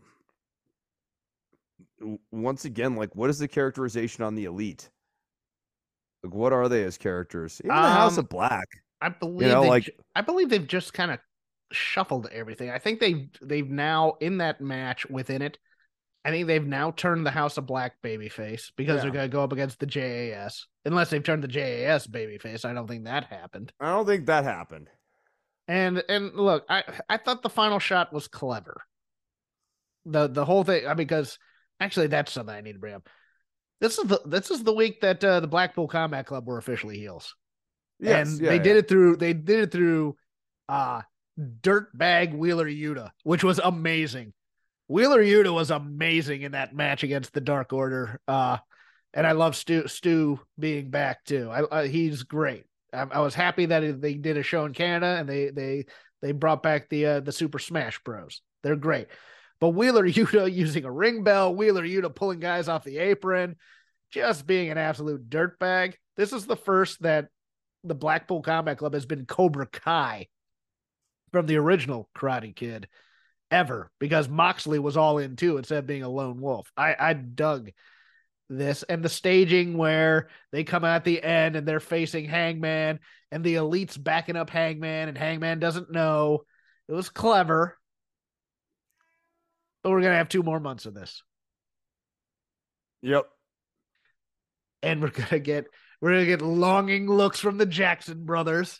w- once again, like, what is the characterization on the Elite? Like, what are they as characters? Even the House Um, of Black. I believe. know, they've like- ju- I believe they've just kind of shuffled everything. I think they've they've now in that match within it. I think they've now turned the House of Black babyface because Yeah. they're going to go up against the J A S. Unless they've turned the J A S babyface, I don't think that happened. I don't think that happened. And and look, I I thought the final shot was clever. The the whole thing, I mean, because actually that's something I need to bring up. This is the this is the week that uh, the Blackpool Combat Club were officially heels. Yes, and yeah, they yeah. did it through they did it through uh dirtbag Wheeler Yuta, which was amazing. Wheeler Yuta was amazing in that match against the Dark Order. Uh and I love Stu Stu being back too. I, I he's great. I, I was happy that they did a show in Canada and they they they brought back the uh, the Super Smash Bros. They're great. But Wheeler Yuta using a ring bell, Wheeler Yuta pulling guys off the apron, just being an absolute dirtbag. This is the first that the Blackpool Combat Club has been Cobra Kai from the original Karate Kid ever, because Moxley was all in too instead of being a lone wolf. I, I dug this, and the staging where they come out at the end and they're facing Hangman and the Elite's backing up Hangman and Hangman doesn't know. It was clever, but we're going to have two more months of this. Yep. And we're going to get, we're going to get longing looks from the Jackson brothers.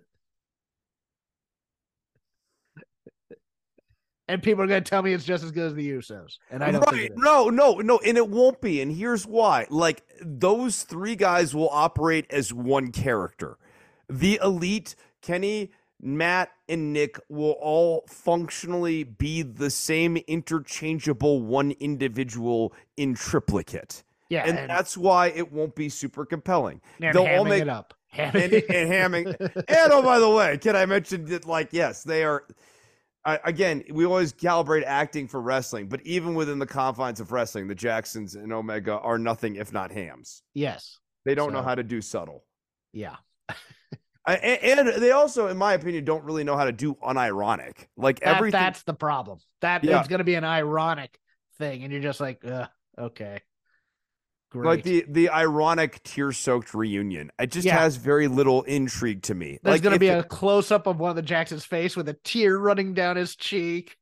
And people are going to tell me it's just as good as the Usos. And I don't think Right. it is. No, no, no. And it won't be. And here's why. Like, those three guys will operate as one character. The Elite, Kenny, Matt, and Nick will all functionally be the same interchangeable one individual in triplicate. Yeah. And, And, that's why it won't be super compelling. and They'll all hamming make it up. and, and hamming. And oh, by the way, can I mention that, like, yes, they are. I, again, we always calibrate acting for wrestling, but even within the confines of wrestling, the Jacksons and Omega are nothing if not hams. Yes. They don't know So- how to do subtle. Yeah. I, and, and they also, in my opinion, don't really know how to do unironic. Like That, everything. that's the problem. That Yeah. it's going to be an ironic thing. And you're just like, Ugh, okay. Great. Like the the ironic tear-soaked reunion. It just Yeah. has very little intrigue to me. There's like going to if be it- a close up of one of the Jackson's face with a tear running down his cheek.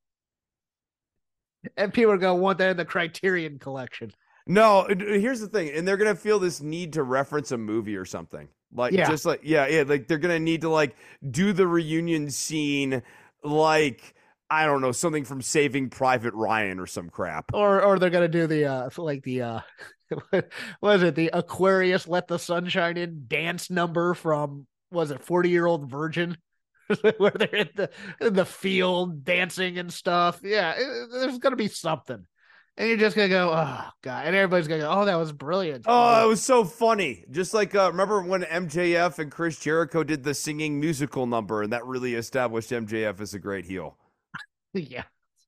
And people are going to want that in the Criterion collection. No, it- here's the thing, and they're gonna feel this need to reference a movie or something. Like Yeah. just like yeah, yeah, like they're gonna need to like do the reunion scene like I don't know, something from Saving Private Ryan or some crap. Or or they're going to do the, uh, like the, uh, what was it? The Aquarius Let the Sunshine In dance number from, was it forty Year Old Virgin? Where they're in the, in the field dancing and stuff. Yeah, it- there's going to be something. And you're just going to go, oh, God. And everybody's going to go, oh, that was brilliant. Oh, it was so funny. Just like uh, remember when M J F and Chris Jericho did the singing musical number, and that really established M J F as a great heel. Yeah.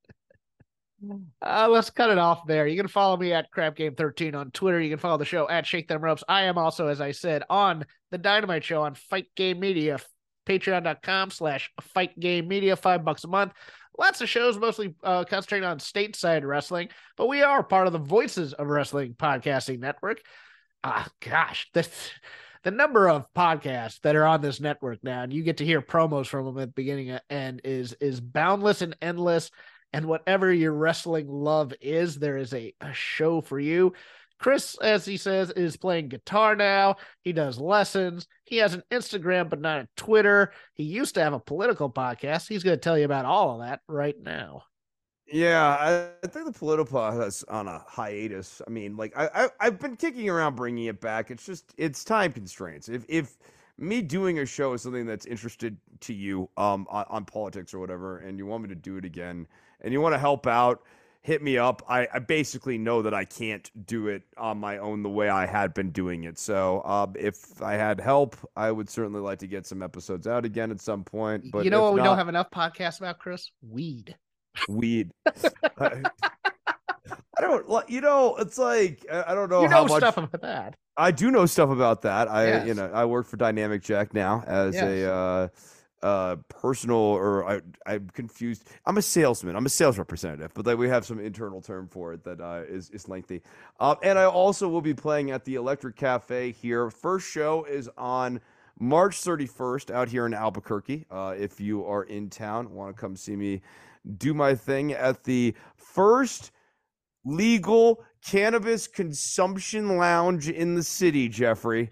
Uh, let's cut it off there. You can follow me at Crap Game thirteen on Twitter. You can follow the show at Shake Them Ropes. I am also, as I said, on the Dynamite Show on Fight Game Media, patreon.com slash Fight Game Media, five bucks a month. Lots of shows, mostly uh, concentrating on stateside wrestling, but we are part of the Voices of Wrestling podcasting network. Ah, gosh, the, the number of podcasts that are on this network now, and you get to hear promos from them at the beginning and end, is is boundless and endless. And whatever your wrestling love is, there is a, a show for you. Chris, as he says, is playing guitar now. He does lessons. He has an Instagram, but not a Twitter. He used to have a political podcast. He's going to tell you about all of that right now. Yeah, I, I think the Politipod is on a hiatus. I mean, like I, I I've been kicking around bringing it back. It's just it's time constraints. If if me doing a show is something that's interested to you um on, on politics or whatever, and you want me to do it again, and you want to help out, hit me up. I, I basically know that I can't do it on my own the way I had been doing it. So uh, if I had help, I would certainly like to get some episodes out again at some point. But you know what we not, don't have enough podcasts about, Chris? Weed. Weed. I, I don't, you know, it's like, I don't know you how know much. stuff about that. I do know stuff about that. I, Yes. you know, I work for Dynamic Jack now as Yes. a uh, uh, personal, or I, I'm confused. I'm a salesman. I'm a sales representative, but like we have some internal term for it that uh, is is lengthy. Uh, and I also will be playing at the Electric Cafe here. First show is on March thirty-first out here in Albuquerque. Uh, if you are in town, want to come see me do my thing at the first legal cannabis consumption lounge in the city, Jeffrey.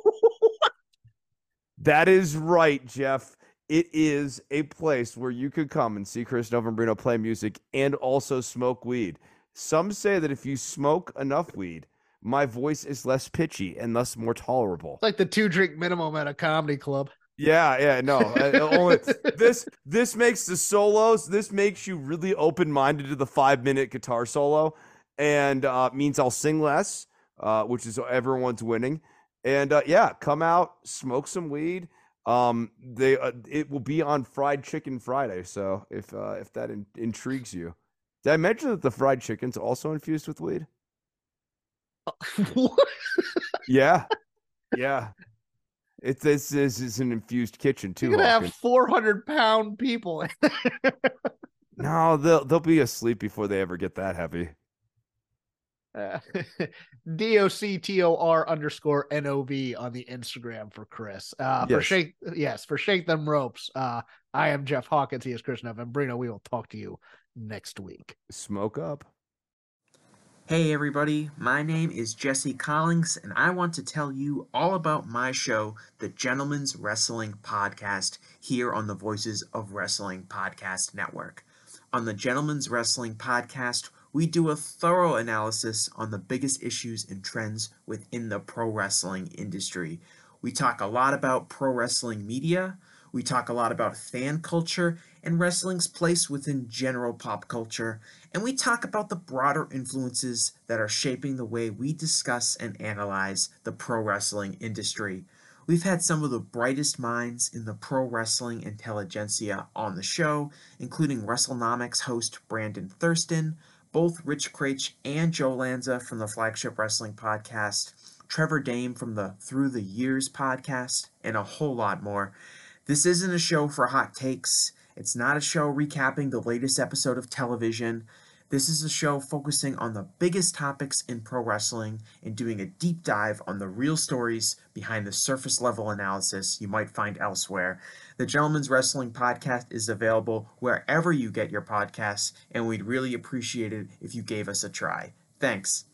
That is right, Jeff. It is a place where you could come and see Chris Novembrino play music and also smoke weed. Some say that if you smoke enough weed, my voice is less pitchy and thus more tolerable. It's like the two drink minimum at a comedy club. Yeah, yeah, no. I, only, this this makes the solos. This makes you really open minded to the five minute guitar solo, and uh, means I'll sing less, uh, which is everyone's winning. And uh, yeah, come out, smoke some weed. Um, they uh, it will be on Fried Chicken Friday. So if uh, if that in- intrigues you, did I mention that the fried chicken's also infused with weed? What? Yeah, yeah. It this is is an infused kitchen too. You're gonna Hawkins. have four hundred pound people in there. No, they'll they'll be asleep before they ever get that heavy. Uh, D O C T O R underscore N O V on the Instagram for Chris. Uh, for Yes. shake, yes, for shake them ropes. Uh, I am Jeff Hawkins. He is Chris Novembrino. We will talk to you next week. Smoke up. Hey everybody, my name is Jesse Collins, and I want to tell you all about my show, The Gentleman's Wrestling Podcast, here on the Voices of Wrestling Podcast Network. On the Gentleman's Wrestling Podcast, we do a thorough analysis on the biggest issues and trends within the pro wrestling industry. We talk a lot about pro wrestling media, we talk a lot about fan culture and wrestling's place within general pop culture, and we talk about the broader influences that are shaping the way we discuss and analyze the pro wrestling industry. We've had some of the brightest minds in the pro wrestling intelligentsia on the show, including WrestleNomics host Brandon Thurston, both Rich Craich and Joe Lanza from the Flagship Wrestling Podcast, Trevor Dame from the Through the Years podcast, and a whole lot more. This isn't a show for hot takes. It's not a show recapping the latest episode of television. This is a show focusing on the biggest topics in pro wrestling and doing a deep dive on the real stories behind the surface level analysis you might find elsewhere. The Gentleman's Wrestling Podcast is available wherever you get your podcasts, and we'd really appreciate it if you gave us a try. Thanks.